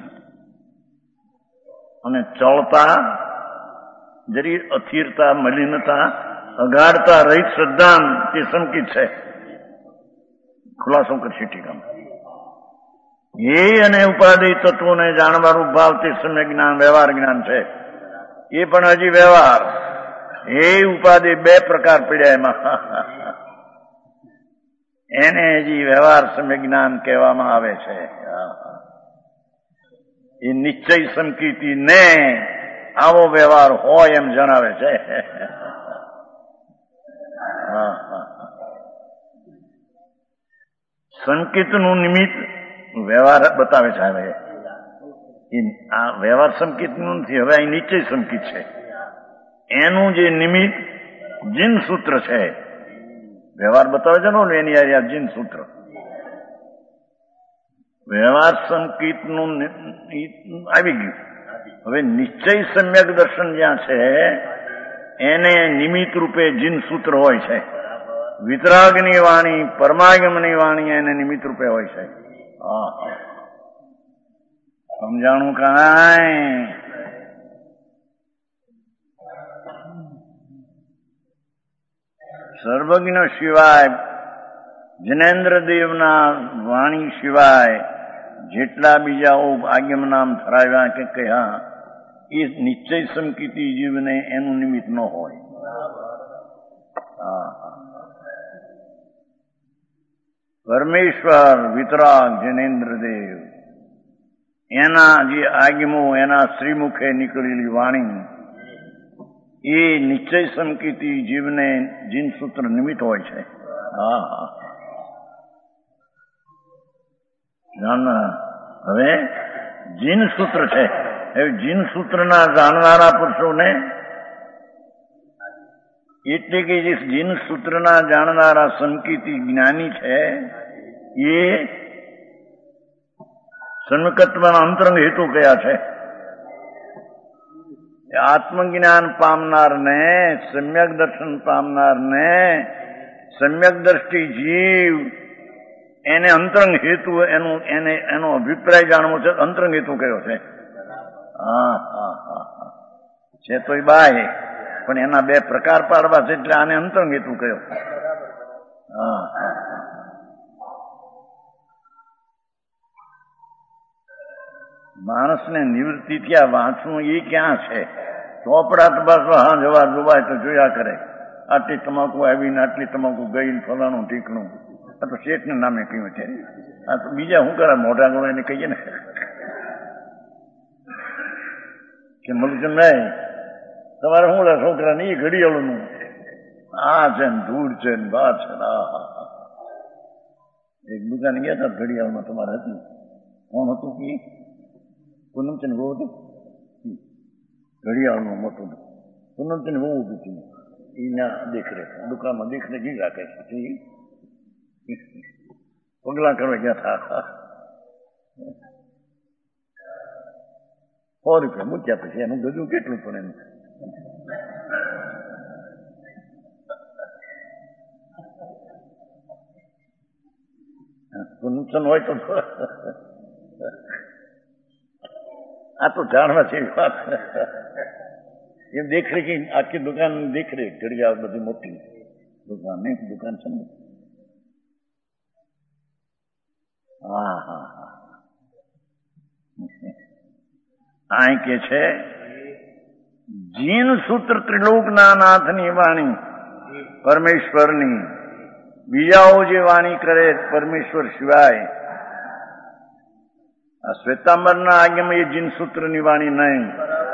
S1: અને ચળતા જરી અથિરતા મલિનતા અગાડતા રહિત સિદ્ધાંત તે સંકિત છે. ખુલાસો કરશે ટીકામાં. એ અને ઉપાધિ તત્વોને જાણવાનું ભાવ તે સમ્યક જ્ઞાન વ્યવહાર જ્ઞાન છે. એ પણ હજી વ્યવહાર. એ ઉપાધિ બે પ્રકાર પડ્યા એમાં. એને હજી વ્યવહાર સમ્યક જ્ઞાન કહેવામાં આવે છે. એ નિશ્ચય સંકિતિ ને આવો વ્યવહાર હોય એમ જણાવે છે. સંકિતનું નિમિત્ત વ્યવહાર બતાવે છે. હવે આ વ્યવહાર સંકિતનું નથી. હવે અહીં નિશ્ચય સંકિત છે. એનું જે નિમિત્ત જીન સૂત્ર છે. વ્યવહાર બતાવે છે ને એની આ જીન સૂત્ર. વ્યવહાર સંકિતનું આવી ગયું. હવે નિશ્ચય સમ્યક દર્શન જ્યાં છે એને નિમિત્ત રૂપે જીન સૂત્ર હોય છે. વિતરાગની વાણી પરમાગમની વાણી એને નિમિત્ત રૂપે હોય છે. સમજાણું કાંઈ? સર્વજ્ઞ સિવાય જનેન્દ્રદેવના વાણી સિવાય જેટલા બીજાઓ આગમ નામ ધરાવ્યા કે કહ્યા એ નિશ્ચય સંકિતિ જીવને એનું નિમિત્ત ન હોય. પરમેશ્વર વિતરાગ જનેન્દ્રદેવ એના જે આગમો એના શ્રીમુખે નીકળેલી વાણી એ નિશ્ચય સંકિતિ જીવને જીન સૂત્ર નિમિત્ત હોય છે. હવે જીન સૂત્ર છે. હવે જીન સૂત્રના જાણનારા પુરુષોને એટલે કે જે જીન સૂત્રના જાણનારા સંકિતિ જ્ઞાની છે એ સમ્યકત્વના અંતરંગ હેતુ કયા છે? આત્મજ્ઞાન પામનારને, સમ્યક દર્શન પામનારને, સમ્યક દ્રષ્ટિ જીવ એને અંતરંગ હેતુ એનો અભિપ્રાય જાણવો છે. અંતરંગ હેતુ કયો છે? હા હા હા હા છે તો એ બાહ્ય, પણ એના બે પ્રકાર પાડવા છે એટલે આને અંતરંગ હેતુ કયો? હા હા માણસને નિવૃત્તિ થયા વાંચવું એ ક્યાં છે? ચોપડા તો બસ હા જવા જોવાય તો જોયા કરે. આટલી તમાકુ આવીને આટલી તમાકુ ગઈ, ફલાણું ઠીકણું. આ તો શેઠને નામે કહ્યું છે. આ તો બીજા શું કરે? મોઢા ગણો એને કહીએ ને કે મલચંદભાઈ તમારે શું લે છોકરા ને? એ ઘડિયાળનું આ છે ને ધૂળ છે ને બા છે ને. એક દુકાન ગયા હતા ઘડિયાળમાં, તમારે હતી. કોણ હતું કે? પૂનમચંદ બહુ હતી. ઘડિયાળનું મોટું પૂનમચંદ બહુ ઉભી હતી. એના દેખરેખ દુકાનમાં દેખરેખ ઈ રાખે છે. પગલા કરવા ગયા હતા. 100 રૂપિયા મૂક્યા. પછી એનું ગજું કેટલું પણ એનું નુકસાન હોય તો આ તો જાણવા છે વાત. એમ દેખરેખ આખી દુકાન દેખરેખ ઘડિયાળ બધી મોટી દુકાન ને દુકાન છે ને. હા હા હા આ કે છે જીન સૂત્ર ત્રિલોકના નાથની વાણી પરમેશ્વરની. બીજાઓ જે વાણી કરે પરમેશ્વર સિવાય, આ શ્વેતાંબરના આજ્ઞામાં એ જીન સૂત્રની વાણી નહીં.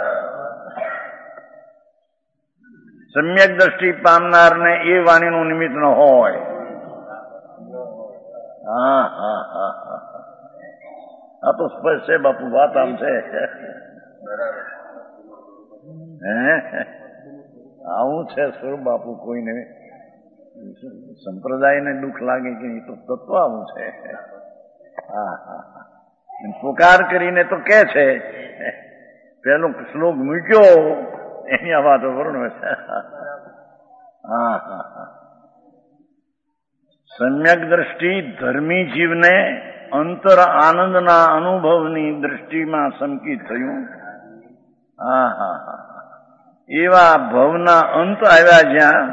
S1: સમ્યક દ્રષ્ટિ પામનારને એ વાણીનું નિમિત્ત ન હોય. હા હા હા હા આ તો સ્પષ્ટ છે બાપુ, વાત આમ છે. આવું છે સ્વરૂપ બાપુ. કોઈને સંપ્રદાયને દુઃખ લાગે કે એ તો તત્વ આવું છે. હા હા પુકાર કરીને તો કે છે, પેલો શ્લોક મૂક્યો એની આ વાતો વર્ણવે છે. હા હા હા સમ્યક દ્રષ્ટિ ધર્મી જીવને અંતર આનંદના અનુભવની દ્રષ્ટિમાં સંકિત થયું. હા હા હા એવા ભવના અંત આવ્યા જ્યાં,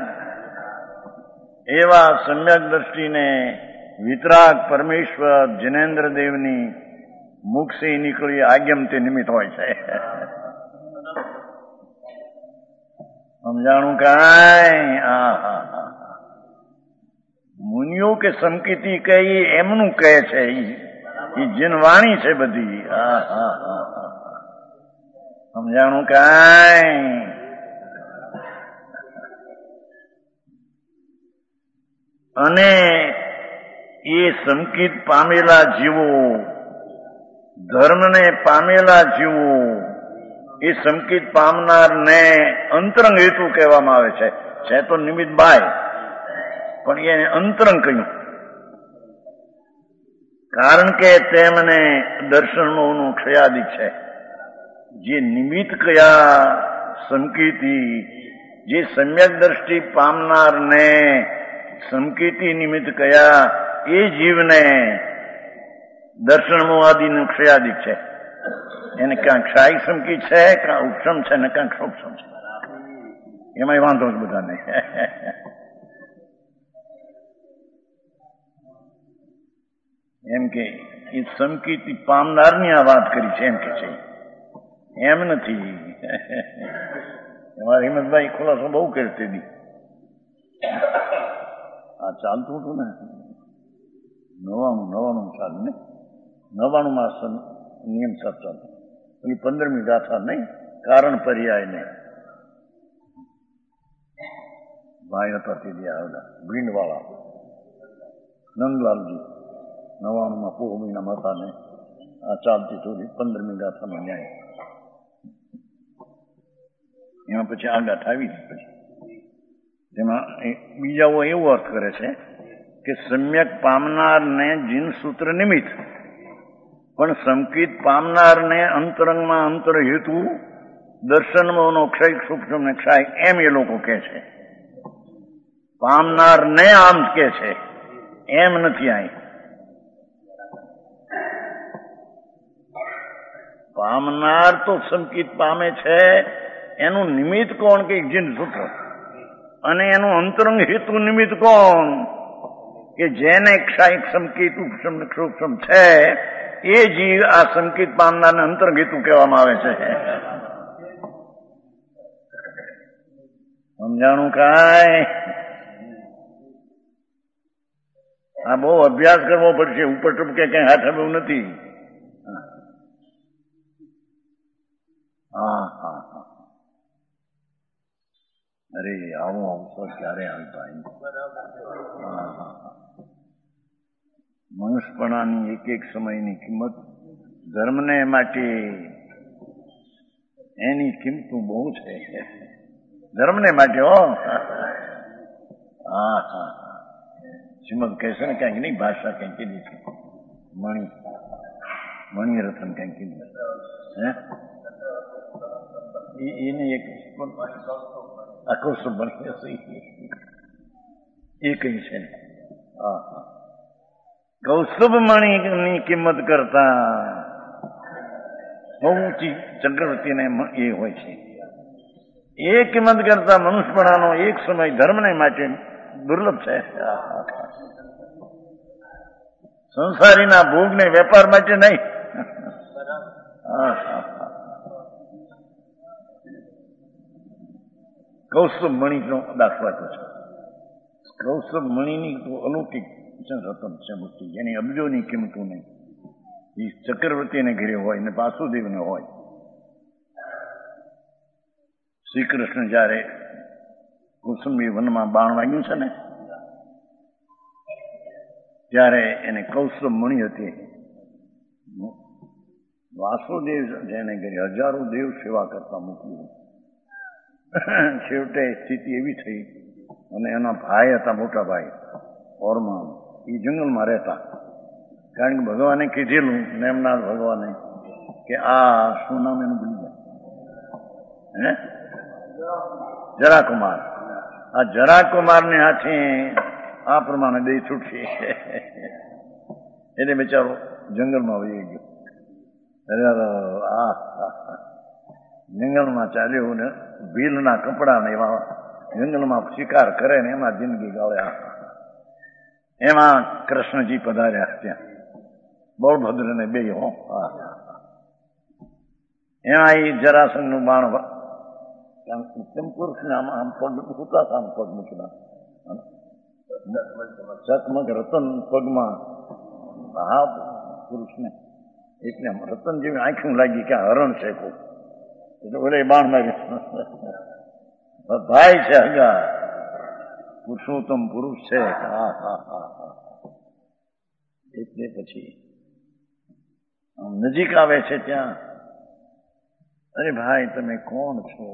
S1: એવા સમ્યક દ્રષ્ટિને વિતરાગ પરમેશ્વર જિનેન્દ્ર દેવની મુખથી નીકળી આજ્ઞમ તે નિમિત્ત હોય છે. સમજાણું કાંઈ? હા હા હા મુનિઓ કે સંકિતિ કઈ એમનું કહે છે. એ જીનવાણી છે બધી. હા હા હા સમજાણું કાંઈ? અને એ સંકિત પામેલા જીવો, ધર્મને પામેલા જીવો, એ સંકિત પામનારને અંતરંગ હેતુ કહેવામાં આવે છે. છે તો નિમિત્ત બાય, પણ એને અંતરંગ કહ્યું. કારણ કે તેમને દર્શનોનું ક્ષયાદિક છે. જે નિમિત્ત કયા સંકિતી, જે સમ્યક દ્રષ્ટિ પામનારને સંકિતી નિમિત્ત કયા એ જીવને દર્શન આદિનું ક્ષયાદિક છે. એને ક્યાં ક્ષાયિક સંકિત છે, ક્યાં ઉપશમ છે ને ક્યાં ક્ષોપશમ છે. એમાં વાંધો જ બધાને. એમ કે એ સંકિત પામનારની આ વાત કરી છે એમ કે છે. એમ નથી. અમારા હિંમતભાઈ ખુલાસો બહુ કરતી હતી. આ ચાલતું હતું ને 99 સાલ ને 99 નિયમ સાથ ચાલતો. પેલી 15મી ગાથા નહીં, કારણ પર્યાય નહીં. ભાઈ હતા તે આવેલા ભીંડવાળા નંદલાલજી 99 પૂર્વ મહિનામાં હતા ને આ ચાલતી થોડી 15મી ગાથાનો ન્યાય. એમાં પછી આ ગાથા આવી. પછી તેમાં બીજાઓ એવો અર્થ કરે છે કે સમ્યક પામનારને જીન સૂત્ર નિમિત્ત પણ સંકેત પામનારને અંતરંગમાં અંતર હેતુ દર્શનનો ક્ષય સૂક્ષ્મ ક્ષય એમ એ લોકો કે છે. પામનારને આમ કે છે, એમ નથી. અહીં પામનાર તો સંકેત પામે છે, એનું નિમિત્ત કોણ કે જીન સૂત્ર, અને એનું અંતરંગ હેતુ નિમિત્ત કોણ કે જેને ક્ષાયિક સંકેત ઉપશમ સૂક્ષ્મ છે એ જીવ આ સંકેત પામનારને અંતરંગ હેતુ કહેવામાં આવે છે. સમજાણું કાંઈ? આ બહુ અભ્યાસ કરવો પડશે. ઉપર ટપકે કઈ હાથ એવું નથી. હા હા હા. અરે આવો અવસર ક્યારે આવતા? હા હા. મનુષ્યપણાની એક એક સમયની કિંમત, ધર્મને માટે એની કિંમતું બહુ છે. ધર્મને માટે હો. હા હા. શ્રીમદ કહેશે ને ક્યાંક નહીં, ભાષા ક્યાંક કીધી છે. મણિરત્ન ક્યાંક કીધું હે, એને એક આખો બની એ કઈ છે. હા હા. કૌસ્તુભ મણિની કિંમત કરતા બહુ ઊંચી ચક્રવર્તીને એ હોય છે. એ કિંમત કરતા મનુષ્યપણાનો એક સમય ધર્મને માટે દુર્લભ છે. સંસારીના ભોગને વેપાર માટે નહીં. કૌસ્તુભ મણિનો દાખલો છે. કૌસ્તુભ મણિની તો અલૌકિક રતન છે મુક્તિ, જેની અબજોની કિંમતું નહીં. એ ચક્રવર્તીને ઘેરે હોય ને વાસુદેવને હોય. શ્રી કૃષ્ણ જયારે કુસુંબી વનમાં બાણ વાગ્યું છે ને, ત્યારે એને કૌસ્તુભ મણિ હતી. વાસુદેવ જેને ઘરે હજારો દેવ સેવા કરતા મોકલ્યું. છેવટે સ્થિતિ એવી થઈ, અને એના ભાઈ હતા, મોટા ભાઈ ઓરમાન, એ જંગલમાં રહેતા. કારણ કે ભગવાને કીધેલું ને એમના ભગવાને કે આ શું નામ એનું ભૂલી ગયા, જરાકુમાર. આ જરાકુમારને હાથે આ પ્રમાણે દઈ છૂટશે. એટલે બિચારો જંગલમાં વહી ગયો. જંગલમાં ચાલ્યો ને ભીલના કપડા ને એવા જંગલમાં શિકાર કરે ને એમાં જિંદગી ગાળ્યા. એમાં કૃષ્ણજી પધાર્યા ત્યાં, બળભદ્ર ને બે હો. એમાં એ જરાસંઘ નું બાણ પુરુષને આમ પગ ઉતા હતા, પગ મૂકીના ચકમક રતન પગમાં. હા પુરુષને એટલે રતન જેવી આંખું લાગી કે હરણ છે કોઈ, એટલે બોલે બાણ માર્યું. ભાઈ છે હગા, પુરુષોત્તમ પુરુષ છે. હા હા હા હા. એટલે પછી નજીક આવે છે ત્યાં, અરે ભાઈ તમે કોણ છો?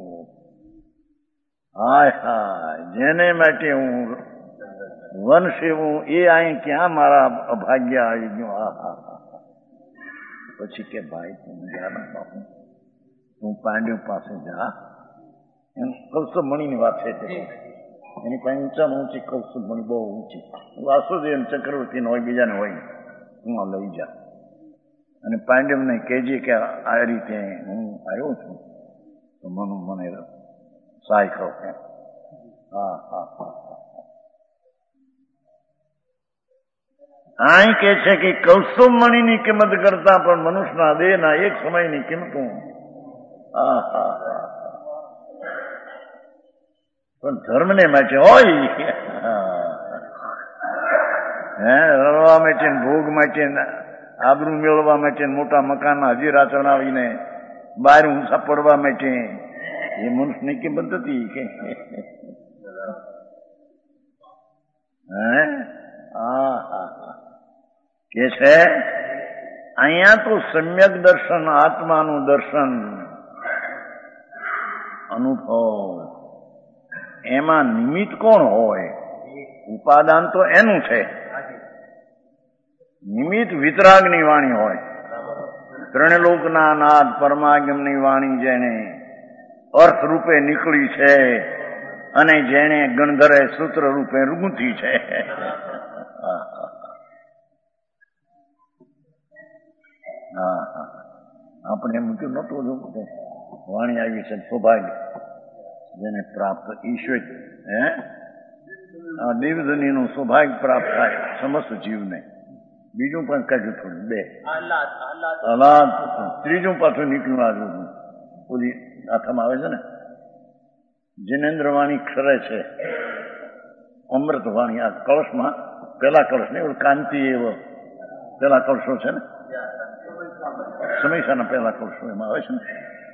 S1: હાય હાય, જેને માટે હું વન સેવું એ અહીં ક્યાં મારા અભાગ્ય આવી ગયું. હા હા હા. પછી કે ભાઈ તું જા ના બાપુ, તું પાંડવ પાસે જા. એમ કૌસ્તુભ મણિની વાત છે તે, એની પાસે ઊંચામાં ઊંચી કૌસ્તુભ મણિ બહુ ઊંચી. વાસુદેવ ચક્રવર્તી હોય, બીજાને હોય, તું લઈ જા. અને પાંડવને કહેજે કે આ રીતે હું આવ્યો છું, તો મને સહાય કરો. હા હા હા. અહીં કે છે કે કૌસ્તુભ મણિની કિંમત કરતા પણ મનુષ્યના દેહના એક સમયની કિંમતું. હા હા હા. પણ ધર્મને માટે હોય, હે રડવા માટે, ભોગ માટે, આબરૂ મેળવવા માટે, મોટા મકાનના હજીરા ચડાવીને બહાર ઊંચા પડવા માટે, એ મનુષ્યની કિંમત હતી કે હે? હા હા. કે છે અહીંયા તો સમ્યક દર્શન, આત્માનું દર્શન, અનુભવ, એમાં નિમિત્ત કોણ હોય? ઉપાદાન તો એનું છે. નિમિત્ત વિતરાગની વાણી હોય. ત્રણલોકના નાદ પરમાગમની વાણી જેને અર્થ રૂપે નીકળી છે અને જેને ગણધરે સૂત્ર રૂપે રૂગુથી છે. આપણે એમ મૂક્યું નતું વાણી આવી છે સૌભાગ્ય જેને પ્રાપ્ત ઈશ્વર આ દેવધનીનું સૌભાગ્ય પ્રાપ્ત થાય સમસ્ત જીવને. બીજું પણ કાઢ્યું થોડું બે અલાદ. ત્રીજું પાછું નીકળ્યું આજુ ઓલી આથામાં આવે છે ને જિનેન્દ્ર વાણી ખરે છે અમૃત વાણી. આ કળશમાં પેલા કળશ ને એવું કાંતિ એવો પેલા કળશો છે ને સમયસાના પેલા કળશો એમાં આવે છે ને.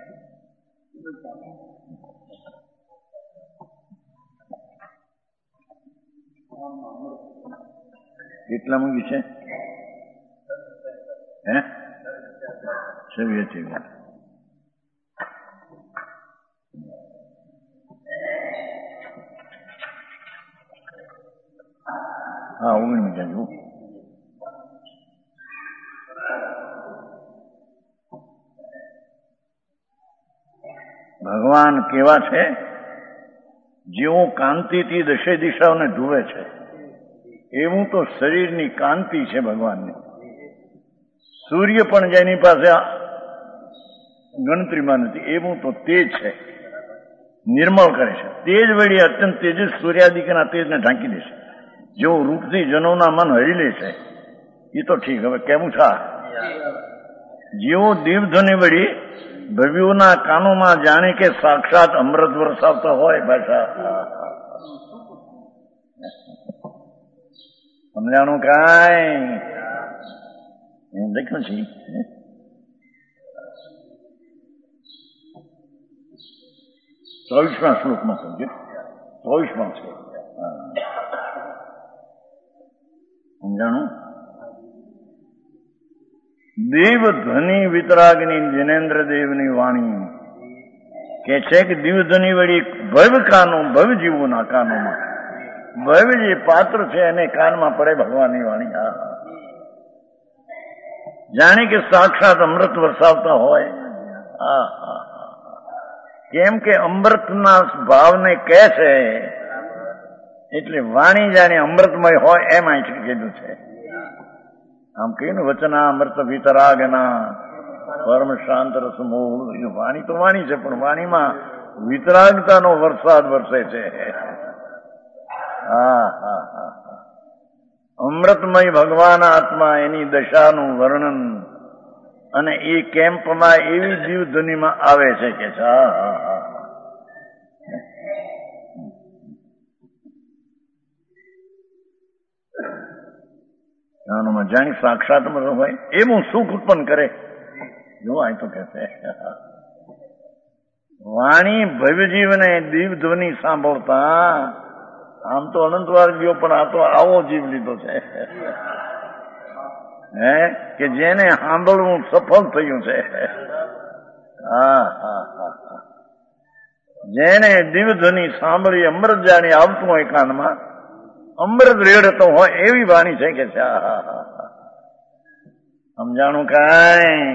S1: કેટલા મૂકી છે હે? 26. હા 19 ભગવાન કેવા છે? જેવો કાંતિથી દશે દિશાઓને ધુવે છે એવું તો શરીરની કાંતિ છે ભગવાનની. સૂર્ય પણ જેની પાસે ગણતરીમાં નથી એવું તો તેજ છે, નિર્મળ કરે છે. તેજ વળી અત્યંત તેજસ સૂર્યાદિકના તેજને ઢાંકી દેશે. જેવું રૂપથી જનોના મન હરી લે છે એ તો ઠીક. હવે કેવું છે જેવો દેવધ્વનિ વળી ભવ્યોના કાનોમાં જાણે કે સાક્ષાત અમૃત વરસાવતા હોય. ભાષા સમજાણું કાંઈ એમ લખ્યું છે. 24મા શ્લોકમાં સમજો. 24માં છે સમજાણું. દેવ ધ્વનિ વિતરાગની જિનેન્દ્ર દેવની વાણી કે છે કે દિવધ્વનિ વળી ભવ્ય કાનો ભવ્ય જીવોના કાનોમાં ભવ્ય જે પાત્ર છે એને કાનમાં પડે ભગવાનની વાણી. જાણે કે સાક્ષાત અમૃત વરસાવતા હોય. કેમ કે અમૃતના ભાવને કહે છે એટલે વાણી જાણે અમૃતમય હોય એમ અહીં કીધું છે. આમ કહ્યું ને વચના અમૃત વિતરાગના પરમ શાંત રસ મૂળ. વાણી તો વાણી છે પણ વાણીમાં વિતરાગતાનો વરસાદ વરસે છે. અમૃતમય ભગવાન આત્મા એની દશાનું વર્ણન અને એ કેમ્પમાં એવી જીવધ્વનિમાં આવે છે કે જાણી સાક્ષાત હોય એવું સુખ ઉત્પન્ન કરે. જો આ તો કે છે વાણી ભવ્ય જીવને દીવધ્વનિ સાંભળતા. આમ તો અનંતવાર ગયો પણ આ તો આવો જીવ લીધો છે કે જેને સાંભળવું સફળ થયું છે. જેને દીવધ્વનિ સાંભળી અમૃત જાણી આવતું હોય કાનમાં અમૃત રેડતો હોય એવી વાણી છે કે સમજાણું કાંઈ.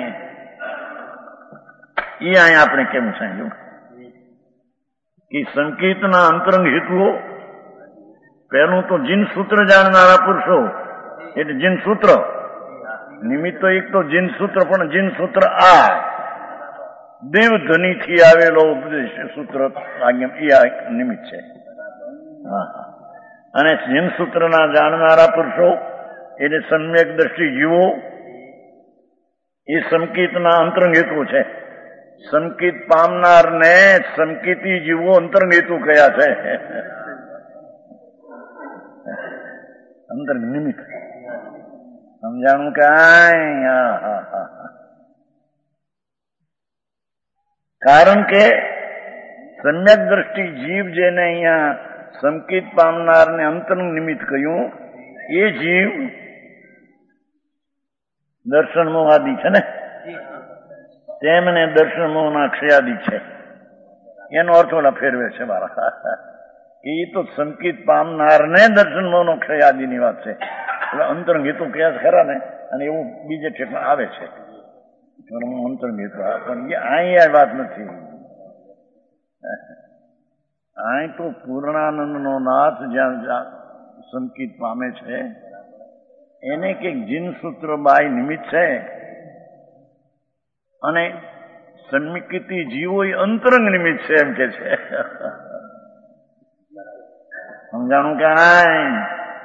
S1: એ અહીંયા આપણે કેમ સમજ્યું કે સંકેતના અંતરંગ હેતુઓ. પહેલું તો જીન સૂત્ર જાણનારા પુરુષો એટલે જીન સૂત્ર નિમિત્ત તો એક તો જીન સૂત્ર પણ જીન સૂત્ર આ દેવધ્વનિથી આવેલો ઉપદેશ સૂત્ર આજ્ઞા એ નિમિત્ત છે. અને જીન સૂત્રના જાણનારા પુરુષો એટલે સમ્યક દ્રષ્ટિ જીવો એ સંકેતના અંતરંગ હેતુ છે. સંકેત પામનારને સંકેતી જીવો અંતરંગ હેતુ કયા છે. અંતર નિમિત્ત સમજાણું કાંઈ. કારણ કે સમ્યક દ્રષ્ટિ જીવ જેને અહીંયા સંકેત પામનારને અંતરંગ નિમિત્ત કહ્યું એ જીવ દર્શન મોહાદી છે ને તેમને દર્શન મોહના ક્ષયાદી છે. એનો અર્થ ઓલા ફેરવે છે મારા. એ તો સંકેત પામનારને દર્શન મોહનો ક્ષયાદીની વાત છે. એટલે અંતરંગ હેતુ કયા ખરા ને અને એવું બીજે ઠેકાણે આવે છે. અંતર્ગત પણ અહીં આ વાત નથી. અહીં તો પૂર્ણાનંદનો નાથ જ્યાં સંકિત પામે છે એને કંઈક જીન સૂત્ર બાય નિમિત્ત છે અને સંકિતી જીવો અંતરંગ નિમિત્ત છે એમ કે છે. સમજાણું કાંઈ?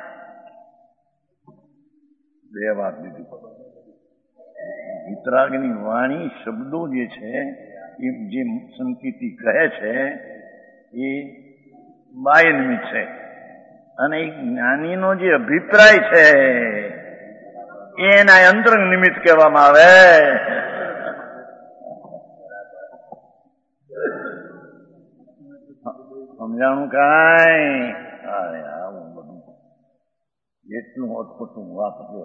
S1: બે વાત દીધી. વિતરાગની વાણી શબ્દો જે છે એ જે સંકિતી કહે છે એ બાહ્ય નિમિત્ત છે અને એ જ્ઞાનીનો જે અભિપ્રાય છે એ એના અંતરંગ નિમિત્ત કહેવામાં આવે. સમજાણું કાંઈ? આવું બધું એટલું અટપટું વાપર્યો.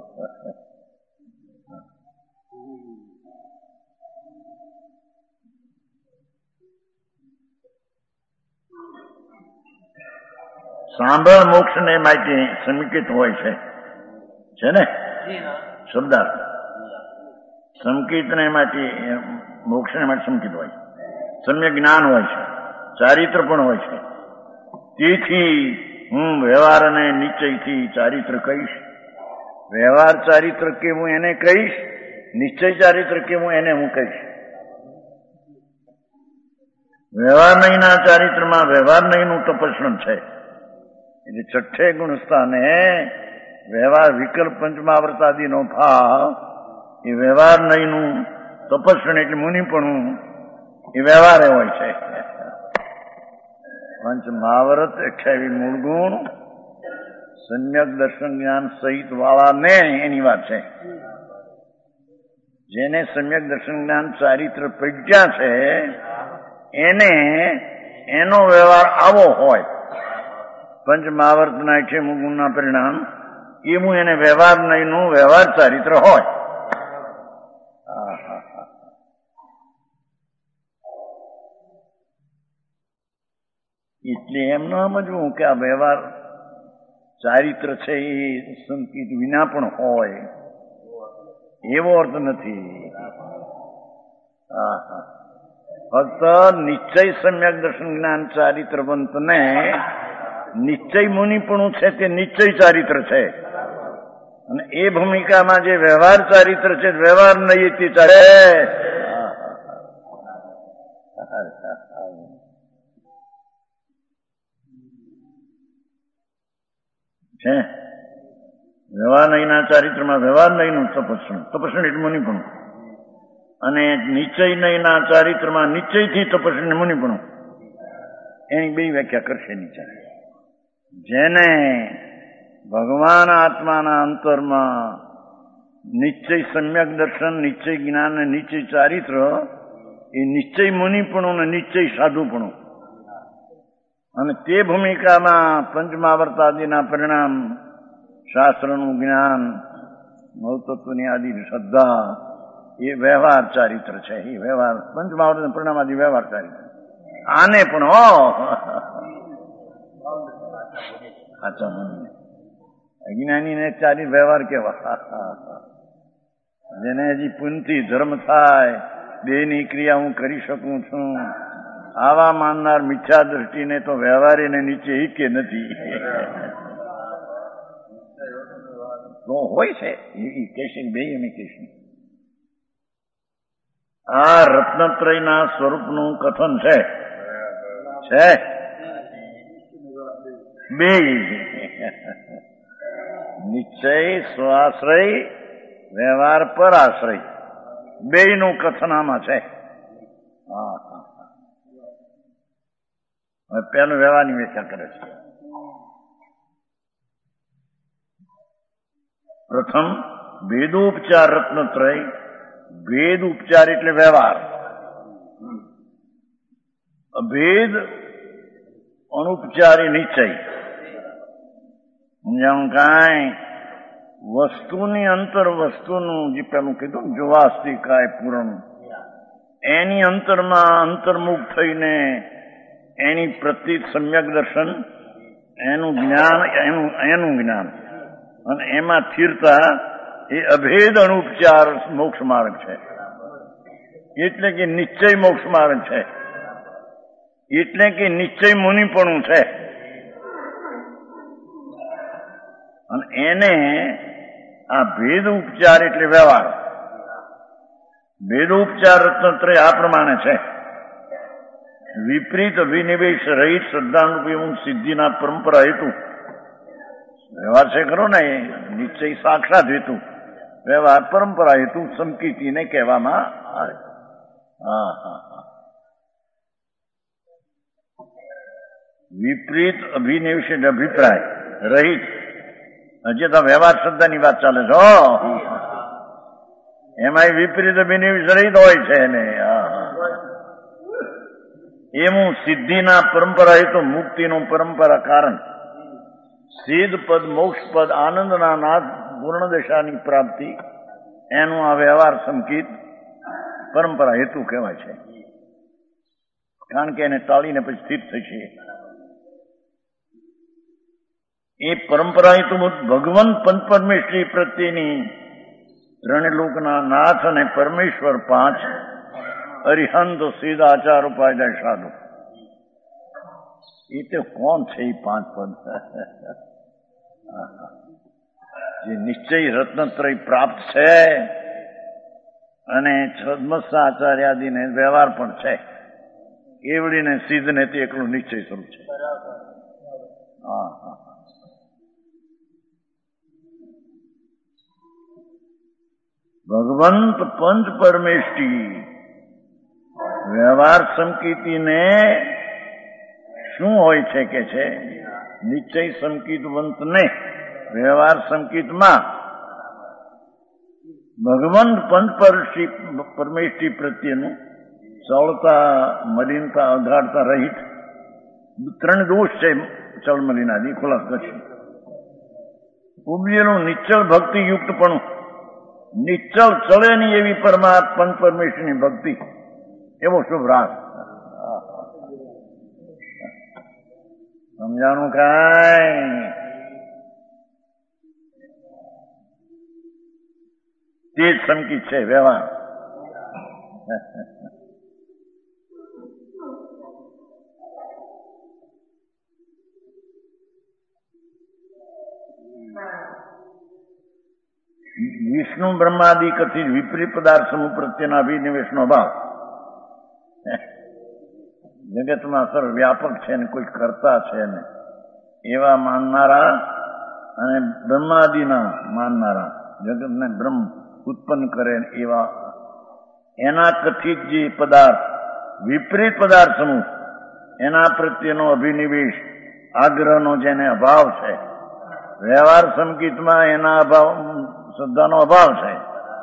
S1: સાંભળ મોક્ષને માટે સંકિત હોય છે ને શબ્દાર્થ. સંકિતને માટે મોક્ષને માટે સંકિત હોય, સમ્યક જ્ઞાન હોય છે, ચારિત્ર પણ હોય છે. તેથી હું વ્યવહાર અને નિશ્ચયથી ચારિત્ર કહીશ. વ્યવહાર ચારિત્ર કેવું એને કહીશ, નિશ્ચય ચારિત્ર કેવું એને હું કહીશ. વ્યવહાર નહીંના ચારિત્રમાં વ્યવહાર નહીંનું તપસ્ણ છે. એટલે છઠ્ઠે ગુણસ્થાને વ્યવહાર વિકલ્પ પંચમાવર્તાદિનો ભાવ એ વ્યવહાર નહીંનું તપસ્ણ એટલે મુનિપણું એ વ્યવહારે હોય છે. પંચમાવર્ત 28 મૂળ ગુણ સમ્યક દર્શન જ્ઞાન સહિત વાળાને એની વાત છે. જેને સમ્યક દર્શન જ્ઞાન ચારિત્ર પ્રજ્ઞા છે એને એનો વ્યવહાર આવો હોય. પંચમહાવર્તના 28 ગુણના પરિણામ એવું એને વ્યવહાર નહીંનું વ્યવહાર ચારિત્ર હોય. એટલે એમ ન સમજવું કે આ વ્યવહાર ચારિત્ર છે એ સંકિત વિના પણ હોય એવો અર્થ નથી. ફક્ત નિશ્ચય સમ્યક દર્શન જ્ઞાન ચારિત્રવંતને નિશ્ચય મુનિપણું છે તે નિશ્ચય ચારિત્ર છે અને એ ભૂમિકામાં જે વ્યવહાર ચારિત્ર છે વ્યવહાર નહીં તે ચારે છે. વ્યવહાર નહીંના ચારિત્રમાં વ્યવહાર નહીંનું તપસ્ણ એટલે મુનિપણું અને નિશ્ચય નહીંના ચારિત્રમાં નિશ્ચયથી તપસ્ણ મુનિપણું એની બે વ્યાખ્યા કરશે નીચે. જેને ભગવાન આત્માના અંતરમાં નિશ્ચય સમ્યક દર્શન, નિશ્ચય જ્ઞાન અને નિશ્ચય ચારિત્ર એ નિશ્ચય મુનિપણું અને નિશ્ચય સાધુપણું અને તે ભૂમિકામાં પંચમાવર્તાદિના પરિણામ શાસ્ત્રનું જ્ઞાન, નવતત્વની આદિ શ્રદ્ધા એ વ્યવહાર ચારિત્ર છે. એ વ્યવહાર પંચમાવર્ત પરિણામ આદિ વ્યવહાર ચારિત્ર. આને પણ અજ્ઞાનીને ચારિત્ર વ્યવહાર કેવા? જેને હજી પુનથી ધર્મ થાય, દેહની ક્રિયા હું કરી શકું છું, આવા માનનાર મિથ્યા દ્રષ્ટિને તો વ્યવહાર એને નીચે કે નથી તો હોય છે એ કહેશે બે એમ કહેશે. આ રત્નત્રયના સ્વરૂપનું કથન છે બે નિશ્ચય સ્વાશ્રય વ્યવહાર પર આશ્રય બેયનું કથન આમાં છે. હવે પેલું વ્યવહારની વ્યાખ્યા કરે છે. પ્રથમ ભેદોપચાર રત્નત્રય. ભેદ ઉપચાર એટલે વ્યવહાર, અભેદ અનુપચારી નિશ્ચય. સમજાણું કાંઈ? વસ્તુની અંતર વસ્તુનું જે પેલું કીધું ને જોવાસ્તિકાય પૂરણ એની અંતરમાં અંતર્મુખ થઈને એની પ્રતિ સમ્યક દર્શન, એનું જ્ઞાન, એનું જ્ઞાન અને એમાં સ્થિરતા એ અભેદ અનુપચાર મોક્ષ માર્ગ છે. એટલે કે નિશ્ચય મોક્ષ માર્ગ છે, એટલે કે નિશ્ચય મુનિપણું છે. અને એને આ ભેદ ઉપચાર એટલે વ્યવહાર. ભેદ ઉપચાર રત્નત્રય આ પ્રમાણે છે: વિપરીત અભિનિવેશ રહિત શ્રદ્ધાનુપી સિદ્ધિના પરંપરા હેતુ. વ્યવહાર છે ખરો ને, એ નિશ્ચય સાક્ષાત હેતુ, વ્યવહાર પરંપરા હેતુ સમકીતીને કહેવામાં આવે. વિપરીત અભિનિવેશ અભિપ્રાય રહિત. હજી તો વ્યવહાર શબ્દની વાત ચાલે છે. એમાં વિપરીત અભિનિવેશ રહિત હોય છે ને. એવું સિદ્ધિના પરંપરા હેતુ મુક્તિનું પરંપરા કારણ સિદ્ધ પદ, મોક્ષ પદ, આનંદના નાદ, પૂર્ણ દશાની પ્રાપ્તિ, એનું આ વ્યવહાર સંકિત પરંપરા હેતુ કહેવાય છે. કારણ કે એને ટાળીને પછી સ્થિત થશે. એ પરંપરા હેતુ ભગવાન પંચ પરમેશ્વરી પ્રત્યેની ત્રણ લોકના નાથ અને પરમેશ્વર પાંચ અરિહંત સિદ્ધ આચાર ઉપાય સાધુ. એ તો કોણ છે એ પાંચ પદ? જે નિશ્ચય રત્નત્રય પ્રાપ્ત છે અને છદ્મસાચાર્યાદિને વ્યવહાર પણ છે, કેવડીને સિદ્ધને તે એકલું નિશ્ચય સ્વરૂપ છે. ભગવંત પંચ પરમેષ્ઠી વ્યવહાર સંકિતિને શું હોય છે કે છે? નિશ્ચય સંકિતવંતને વ્યવહાર સંકિતમાં ભગવંત પંચ પરમેષ્ઠી પ્રત્યેનું ચળતા, મલિનતા, અઘાડતા રહિત ત્રણ દોષ છે ચળમલિનાદી ખુલાસ કરશે. ઉપજેલું નિશ્ચળ ભક્તિયુક્ત પણ નિશ્ચળ ચળે નહીં એવી પંચ પરમેશ્વરની ભક્તિ, એવો શુભ રાગ. સમજાણું કાંઈ? તે જ સંકિત છે વ્યવહાર. વિષ્ણુ બ્રહ્માદિ કથિત વિપરીત પદાર્થ સમૂહ પ્રત્યેના અભિનિવેશનો ભાવ. જગતમાં સર્વ વ્યાપક છે ને કોઈ કરતા છે ને એવા માનનારા અને બ્રહ્માદિના માનનારા, જગતને બ્રહ્મ ઉત્પન્ન કરે એવા એના કથિત જે પદાર્થ વિપરીત પદાર્થ સમૂહ, એના પ્રત્યેનો અભિનિવેશ આગ્રહનો જેને અભાવ છે, વ્યવહાર સંકિતમાં એના અભાવ, શ્રદ્ધાનો અભાવ છે.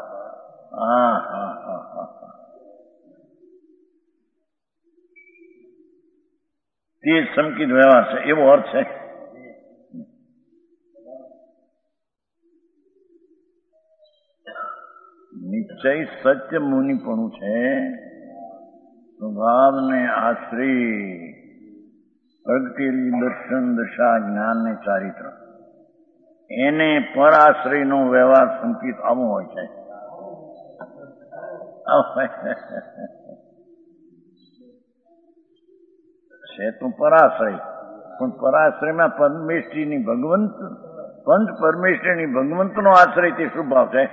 S1: તે સંકિત વ્યવહાર છે, એવો અર્થ છે. નિશ્ચય સત્ય મુનિપણું છે. સ્વભાવને આશ્રય પ્રગટેલી દર્શન દશા જ્ઞાનને ચારિત્ર, એને પર આશ્રયનો વ્યવહાર સંકિત આવો હોય છે. છે તો પરાશ્રય, પણ પરાશ્રયમાં પરમેશ્વરીની ભગવંત પંચ પરમેશ્વરીની ભગવંતનો આશ્રય તે શું ભાવ છે?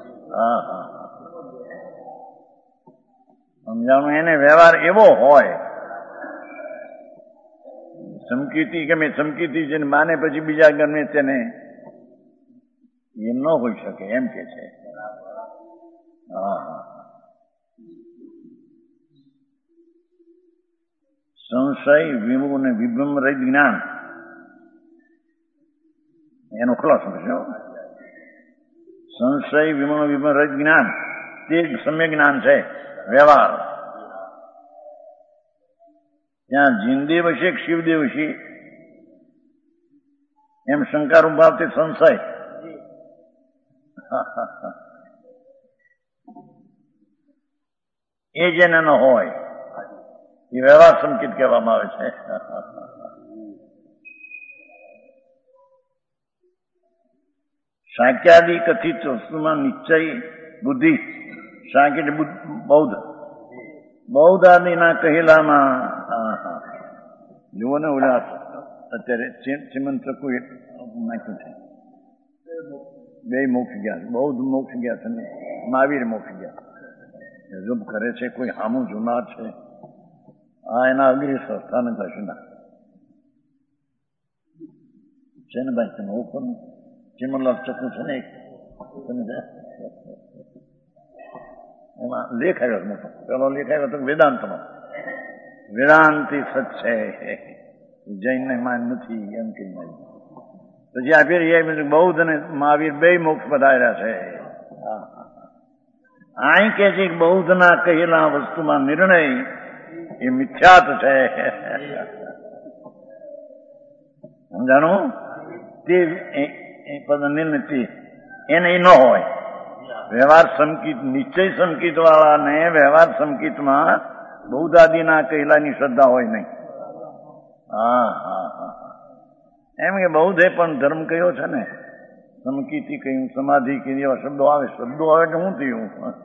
S1: સમજાણું? એને વ્યવહાર એવો હોય. સમકીતિ ગમે સમકીતિ છે માને પછી બીજા ગમે તેને એમ ન હોઈ શકે, એમ કે છે. સંશય વિમુખ અને વિભ્રમ રહિત જ્ઞાન, એનો ખુલાસો છે. સંશય વિમુખ વિભ્રમ રહિત જ્ઞાન તે સમ્યક જ્ઞાન છે. વ્યવહાર ત્યાં જીનદેવ હશે કે શિવદેવ હશે એમ શંકા રૂપ તે સંશય. એ જેને ન હોય એ વ્યવહાર સંકિત કહેવામાં આવે છે. શાક્યાદિ કથિત વસ્તુમાં નિશ્ચય બુદ્ધિ, શાક્ય બૌદ્ધ બહુદાદીના કહેલામાં જુઓ ને ઓલા અત્યારે ચિમંત ચક્કુ નાખ્યું છે, બે મોક્ષ ગયા, બૌદ્ધ મોક્ષ ગયા છે ને મહાવીર મોક્ષ ગયા. ગજબ કરે છે, કોઈ હામું જુનાર છે, આ એના અગ્રી સંસ્થાને કશું ના છે ને ભાઈ. તમે ઓળખો ને ચિમનલાલ ચક્કુ છે ને એક, એમાં લેખ આવ્યો મોટો, પેલો લેખ આવ્યો તો વેદાંતનો, વેદાંતિ સત છે, જૈનને માન નથી એમ કે પછી આ ફેર બૌદ્ધ અને મહાવીર બે મોક્ષ પધાર્યા છે. અહીં કે છે બૌદ્ધના કહેલા વસ્તુમાં નિર્ણય એ મિથ્યાત છે. સમજાણું? તે પદ નિર્ણય એને ન હોય. વ્યવહાર સંકિત, નિશ્ચય સંકિત વાળાને વ્યવહાર સંકિતમાં બૌદ્ધાદિના કહેલાની શ્રદ્ધા હોય નહીં. એમ કે બૌદ્ધે પણ ધર્મ કયો છે ને, સમકીતિ કહ્યું, સમાધિ કીધી, એવા શબ્દો આવે એટલે શું થયું?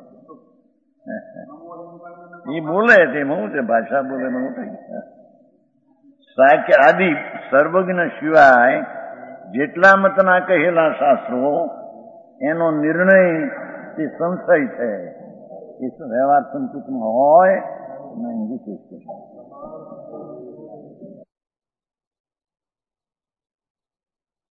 S1: એ બોલે તેમાં શું છે, ભાષા બોલે શું થઈ? સાક્ય આદિ સર્વજ્ઞ સિવાય જેટલા મતના કહેલા શાસ્ત્રો એનો નિર્ણય એ સંશય છે, એ વ્યવહાર સંકિતમાં હોય નહીં. વિશેષ